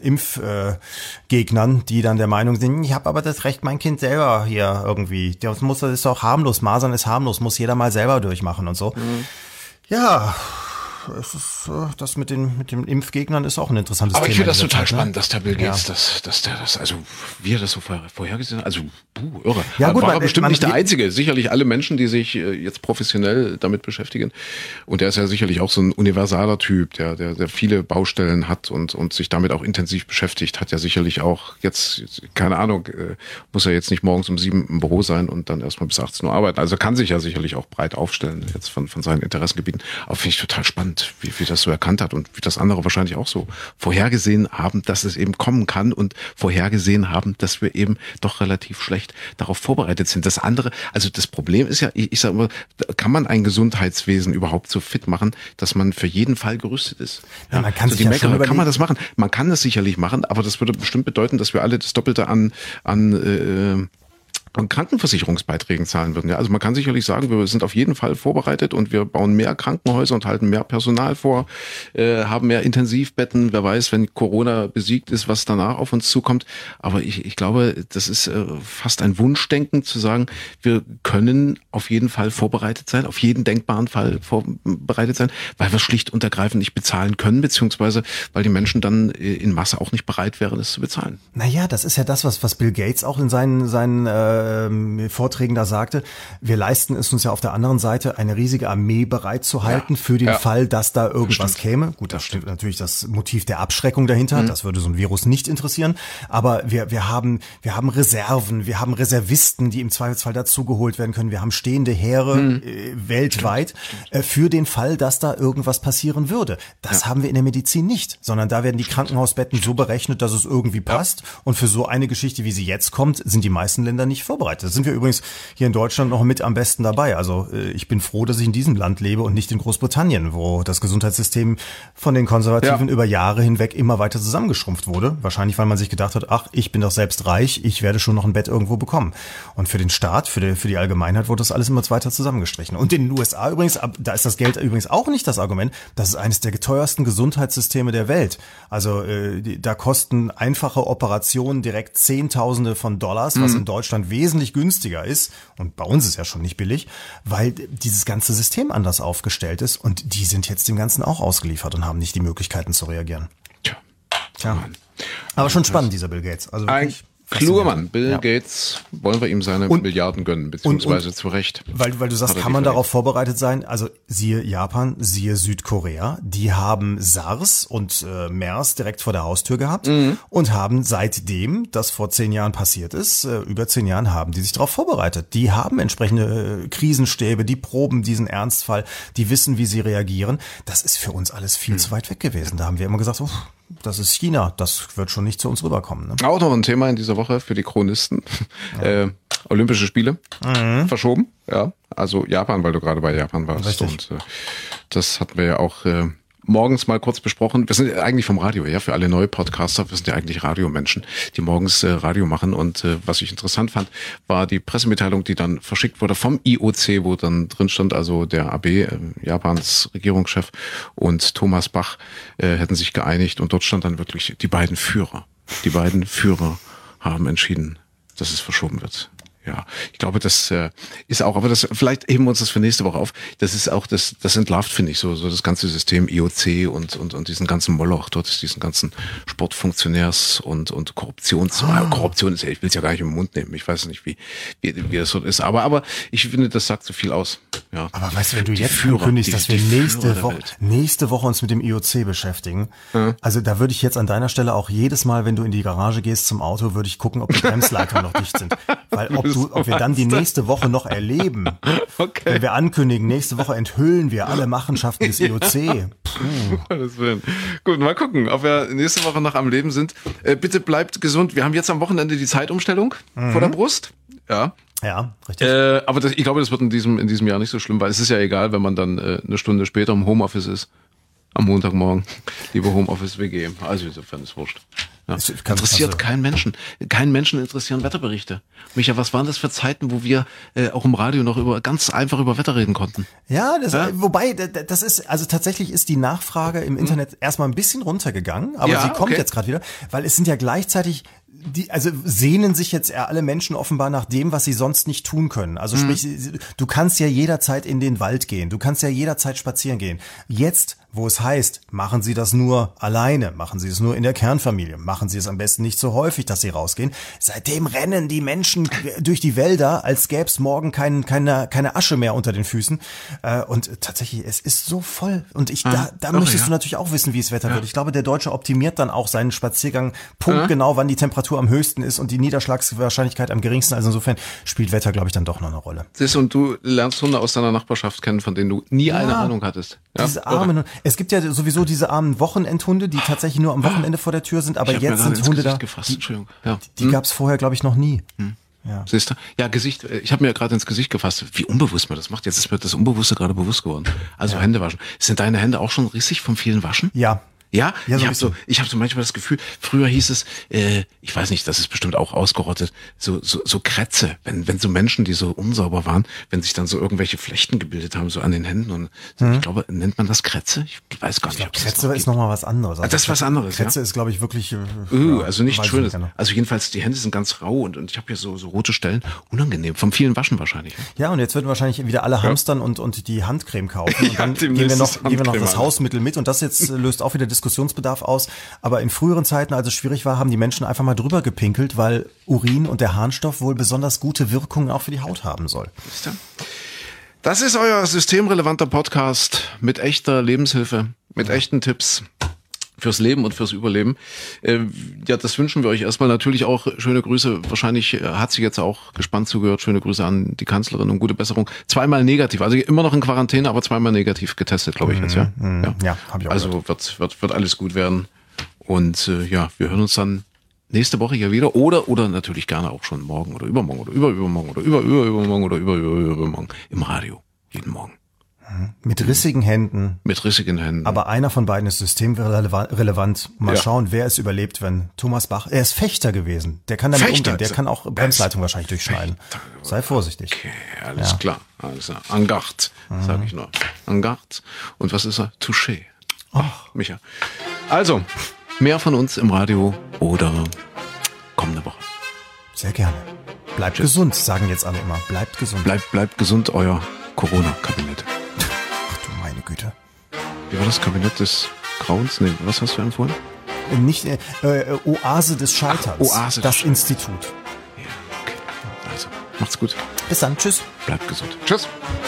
Impfgegnern, äh, die dann der Meinung sind, ich habe aber das Recht, mein Kind selber hier irgendwie, das muss, das ist doch harmlos, Masern ist harmlos, muss jeder mal selber durchmachen und so. Mhm. Ja, es ist, das mit den, mit den Impfgegnern ist auch ein interessantes Aber Thema. ich finde das Zeit, total ne? spannend, dass der Bill Gates, ja. dass, dass der das, also wie er das so vorher, vorhergesehen hat, also puh, irre. Ja, gut, war man, er bestimmt man, nicht der Einzige. Sicherlich alle Menschen, die sich äh, jetzt professionell damit beschäftigen. Und der ist ja sicherlich auch so ein universaler Typ, der, der, der viele Baustellen hat und, und sich damit auch intensiv beschäftigt, hat ja sicherlich auch jetzt, jetzt keine Ahnung, äh, muss er jetzt nicht morgens um sieben im Büro sein und dann erstmal bis achtzehn Uhr arbeiten. Also kann sich ja sicherlich auch breit aufstellen jetzt von, von seinen Interessengebieten. Aber finde ich total spannend, wie, wie das so erkannt hat und wie das andere wahrscheinlich auch so vorhergesehen haben, dass es eben kommen kann und vorhergesehen haben, dass wir eben doch relativ schlecht darauf vorbereitet sind. Das andere, also das Problem ist ja, ich, ich sage immer, kann man ein Gesundheitswesen überhaupt so fit machen, dass man für jeden Fall gerüstet ist? Ja, ja, man kann also sich ja schon kann man das machen? Man kann das sicherlich machen, aber das würde bestimmt bedeuten, dass wir alle das Doppelte an, an äh, und Krankenversicherungsbeiträgen zahlen würden. Ja, also man kann sicherlich sagen, wir sind auf jeden Fall vorbereitet und wir bauen mehr Krankenhäuser und halten mehr Personal vor, äh, haben mehr Intensivbetten. Wer weiß, wenn Corona besiegt ist, was danach auf uns zukommt. Aber ich, ich glaube, das ist äh, fast ein Wunschdenken zu sagen, wir können auf jeden Fall vorbereitet sein, auf jeden denkbaren Fall vorbereitet sein, weil wir schlicht und ergreifend nicht bezahlen können, beziehungsweise weil die Menschen dann in Masse auch nicht bereit wären, es zu bezahlen. Naja, das ist ja das, was, was Bill Gates auch in seinen, seinen äh, Vorträgen da sagte, wir leisten es uns ja auf der anderen Seite, eine riesige Armee bereit zu halten ja, für den ja. Fall, dass da irgendwas käme. Gut, da steht natürlich das Motiv der Abschreckung dahinter. Mhm. Das würde so ein Virus nicht interessieren. Aber wir, wir haben, wir haben Reserven, wir haben Reservisten, die im Zweifelsfall dazugeholt werden können. Wir haben stehende Heere mhm. äh, weltweit äh, für den Fall, dass da irgendwas passieren würde. Das ja. haben wir in der Medizin nicht, sondern da werden die Krankenhausbetten so berechnet, dass es irgendwie passt. Ja. Und für so eine Geschichte, wie sie jetzt kommt, sind die meisten Länder nicht vorbereitet. Da sind wir übrigens hier in Deutschland noch mit am besten dabei. Also ich bin froh, dass ich in diesem Land lebe und nicht in Großbritannien, wo das Gesundheitssystem von den Konservativen ja. über Jahre hinweg immer weiter zusammengeschrumpft wurde. Wahrscheinlich, weil man sich gedacht hat, ach, ich bin doch selbst reich, ich werde schon noch ein Bett irgendwo bekommen. Und für den Staat, für die, für die Allgemeinheit wurde das alles immer weiter zusammengestrichen. Und in den U S A übrigens, da ist das Geld übrigens auch nicht das Argument, das ist eines der teuersten Gesundheitssysteme der Welt. Also äh, die, da kosten einfache Operationen direkt Zehntausende von Dollars, was mhm. in Deutschland wesentlich günstiger ist. Und bei uns ist ja schon nicht billig, weil dieses ganze System anders aufgestellt ist. Und die sind jetzt dem Ganzen auch ausgeliefert und haben nicht die Möglichkeiten zu reagieren. Tja. Tja. Aber schon spannend, dieser Bill Gates. Also wirklich kluger Mann. Bill ja. Gates, wollen wir ihm seine und, Milliarden gönnen, beziehungsweise und, und, zu Recht. Weil, weil du sagst, kann man darauf vorbereitet sein? Also siehe Japan, siehe Südkorea, die haben SARS und äh, MERS direkt vor der Haustür gehabt mhm. und haben seitdem, das vor zehn Jahren passiert ist, äh, über zehn Jahren haben die sich darauf vorbereitet. Die haben entsprechende äh, Krisenstäbe, die proben diesen Ernstfall, die wissen, wie sie reagieren. Das ist für uns alles viel mhm. zu weit weg gewesen. Da haben wir immer gesagt, uff, das ist China, das wird schon nicht zu uns rüberkommen. Ne? Auch noch ein Thema in dieser Woche für die Chronisten. Ja. Äh, Olympische Spiele mhm. verschoben. Ja, also Japan, weil du gerade bei Japan warst. Richtig. Und äh, das hatten wir ja auch äh, morgens mal kurz besprochen. Wir sind eigentlich vom Radio, ja, für alle neue Podcaster, wir sind ja eigentlich Radiomenschen, die morgens äh, Radio machen. Und äh, was ich interessant fand, war die Pressemitteilung, die dann verschickt wurde vom I O C, wo dann drin stand, also der A B, äh, Japans Regierungschef, und Thomas Bach äh, hätten sich geeinigt. Und dort stand dann wirklich, die beiden Führer, die beiden Führer haben entschieden, dass es verschoben wird. Ja, ich glaube, das äh, ist auch, aber das vielleicht heben wir uns das für nächste Woche auf. Das ist auch das, das entlarvt, finde ich, so so das ganze System I O C und und und diesen ganzen Moloch dort, diesen ganzen Sportfunktionärs und und Korruptions. Ah. Korruption ist ja, ich will es ja gar nicht im Mund nehmen. Ich weiß nicht, wie wie, wie das so ist, aber aber ich finde, das sagt so viel aus. Ja. Aber weißt du, wenn du jetzt ankündigst, dass wir nächste Woche nächste Woche uns mit dem I O C beschäftigen, ja. Also da würde ich jetzt an deiner Stelle auch jedes Mal, wenn du in die Garage gehst zum Auto, würde ich gucken, ob die Bremsleitungen noch dicht sind, weil ob Du, ob wir dann die nächste Woche noch erleben. Okay. Wenn wir ankündigen, nächste Woche enthüllen wir alle Machenschaften des I O C. Puh. Gut, mal gucken, ob wir nächste Woche noch am Leben sind. Äh, bitte bleibt gesund. Wir haben jetzt am Wochenende die Zeitumstellung mhm. vor der Brust. Ja. Ja, richtig. Äh, aber das, ich glaube, das wird in diesem, in diesem Jahr nicht so schlimm, weil es ist ja egal, wenn man dann äh, eine Stunde später im Homeoffice ist. Am Montagmorgen, liebe Homeoffice-W G. Also insofern ist wurscht. Ja. Interessiert also keinen Menschen. Keinen Menschen interessieren Wetterberichte. Micha, was waren das für Zeiten, wo wir äh, auch im Radio noch über ganz einfach über Wetter reden konnten? Ja, das, ja? wobei, das ist, also tatsächlich ist die Nachfrage im Internet hm. erstmal ein bisschen runtergegangen, aber ja, sie kommt okay. jetzt gerade wieder, weil es sind ja gleichzeitig die, also sehnen sich jetzt alle Menschen offenbar nach dem, was sie sonst nicht tun können. Also mhm. sprich, du kannst ja jederzeit in den Wald gehen, du kannst ja jederzeit spazieren gehen. Jetzt, wo es heißt, machen Sie das nur alleine, machen Sie es nur in der Kernfamilie, machen Sie es am besten nicht so häufig, dass Sie rausgehen. Seitdem rennen die Menschen durch die Wälder, als gäbe es morgen kein, keine, keine Asche mehr unter den Füßen. Und tatsächlich, es ist so voll. Und ich, ah, da, da möchtest ja. du natürlich auch wissen, wie es Wetter ja. wird. Ich glaube, der Deutsche optimiert dann auch seinen Spaziergang punktgenau, ja. wann die Temperatur am höchsten ist und die Niederschlagswahrscheinlichkeit am geringsten. Also insofern spielt Wetter, glaube ich, dann doch noch eine Rolle. Siehst du, und du lernst Hunde aus deiner Nachbarschaft kennen, von denen du nie ja, eine Ahnung hattest. Ja? Diese armen, es gibt ja sowieso diese armen Wochenendhunde, die tatsächlich nur am Wochenende vor der Tür sind, aber jetzt sind Hunde da. Gefasst. Die, Entschuldigung. Ja. die hm. gab es vorher, glaube ich, noch nie. Hm. Ja. Siehst du? Ja, Gesicht, ich habe mir gerade ins Gesicht gefasst, wie unbewusst man das macht. Jetzt ist mir das Unbewusste gerade bewusst geworden. Also ja. Hände waschen. Sind deine Hände auch schon rissig vom vielen Waschen? Ja. Ja, ja so ich habe so, ich habe so manchmal das Gefühl, früher hieß es, äh, ich weiß nicht, das ist bestimmt auch ausgerottet, so so so Krätze, wenn wenn so Menschen, die so unsauber waren, wenn sich dann so irgendwelche Flechten gebildet haben, so an den Händen und mhm. ich glaube, nennt man das Krätze? Ich weiß gar nicht, ob das Krätze ist nochmal was anderes. Also das ist was anderes. Krätze ja? ist, glaube ich, wirklich. Äh, uh, also nicht schönes. Also jedenfalls, die Hände sind ganz rau und und ich habe hier so so rote Stellen, unangenehm vom vielen Waschen wahrscheinlich. Ja, und jetzt würden wahrscheinlich wieder alle ja. hamstern und und die Handcreme kaufen und dann ja, gehen wir noch gehen wir noch das Hausmittel mit und das jetzt löst auch wieder Diskussionsbedarf aus. Aber in früheren Zeiten, als es schwierig war, haben die Menschen einfach mal drüber gepinkelt, weil Urin und der Harnstoff wohl besonders gute Wirkungen auch für die Haut haben soll. Das ist euer systemrelevanter Podcast mit echter Lebenshilfe, mit ja. echten Tipps fürs Leben und fürs Überleben. Ja, das wünschen wir euch erstmal. Natürlich auch schöne Grüße. Wahrscheinlich hat sie jetzt auch gespannt zugehört. Schöne Grüße an die Kanzlerin und gute Besserung. Zweimal negativ, also immer noch in Quarantäne, aber zweimal negativ getestet, glaube ich jetzt, ja. Mm, ja, ja hab ich auch also wird, wird, wird alles gut werden. Und äh, ja, wir hören uns dann nächste Woche hier wieder oder oder natürlich gerne auch schon morgen oder übermorgen oder überübermorgen oder über über übermorgen oder über über übermorgen im Radio jeden Morgen. Mit rissigen Händen. Mit rissigen Händen. Aber einer von beiden ist systemrelevant. Mal ja. schauen, wer es überlebt, wenn Thomas Bach, er ist Fechter gewesen. Der kann damit Fechter, umgehen. Der kann auch Bremsleitung wahrscheinlich durchschneiden. Fechter. Sei vorsichtig. Okay, alles ja. klar. Alles klar. En garde, mhm. sage ich nur. En garde. Und was ist er? Touché. Ach, Micha. Also, mehr von uns im Radio oder kommende Woche. Sehr gerne. Bleibt Tschüss. gesund, sagen jetzt alle immer. Bleibt gesund. Bleibt, bleibt gesund, euer Corona-Kabinett. Güte. Wie war das Kabinett des Grauens? Nee, was hast du empfohlen? Nicht äh, äh, Oase des Scheiterns. Ach, Oase das des Institut. Ja, okay. Also, macht's gut. Bis dann. Tschüss. Bleibt gesund. Tschüss.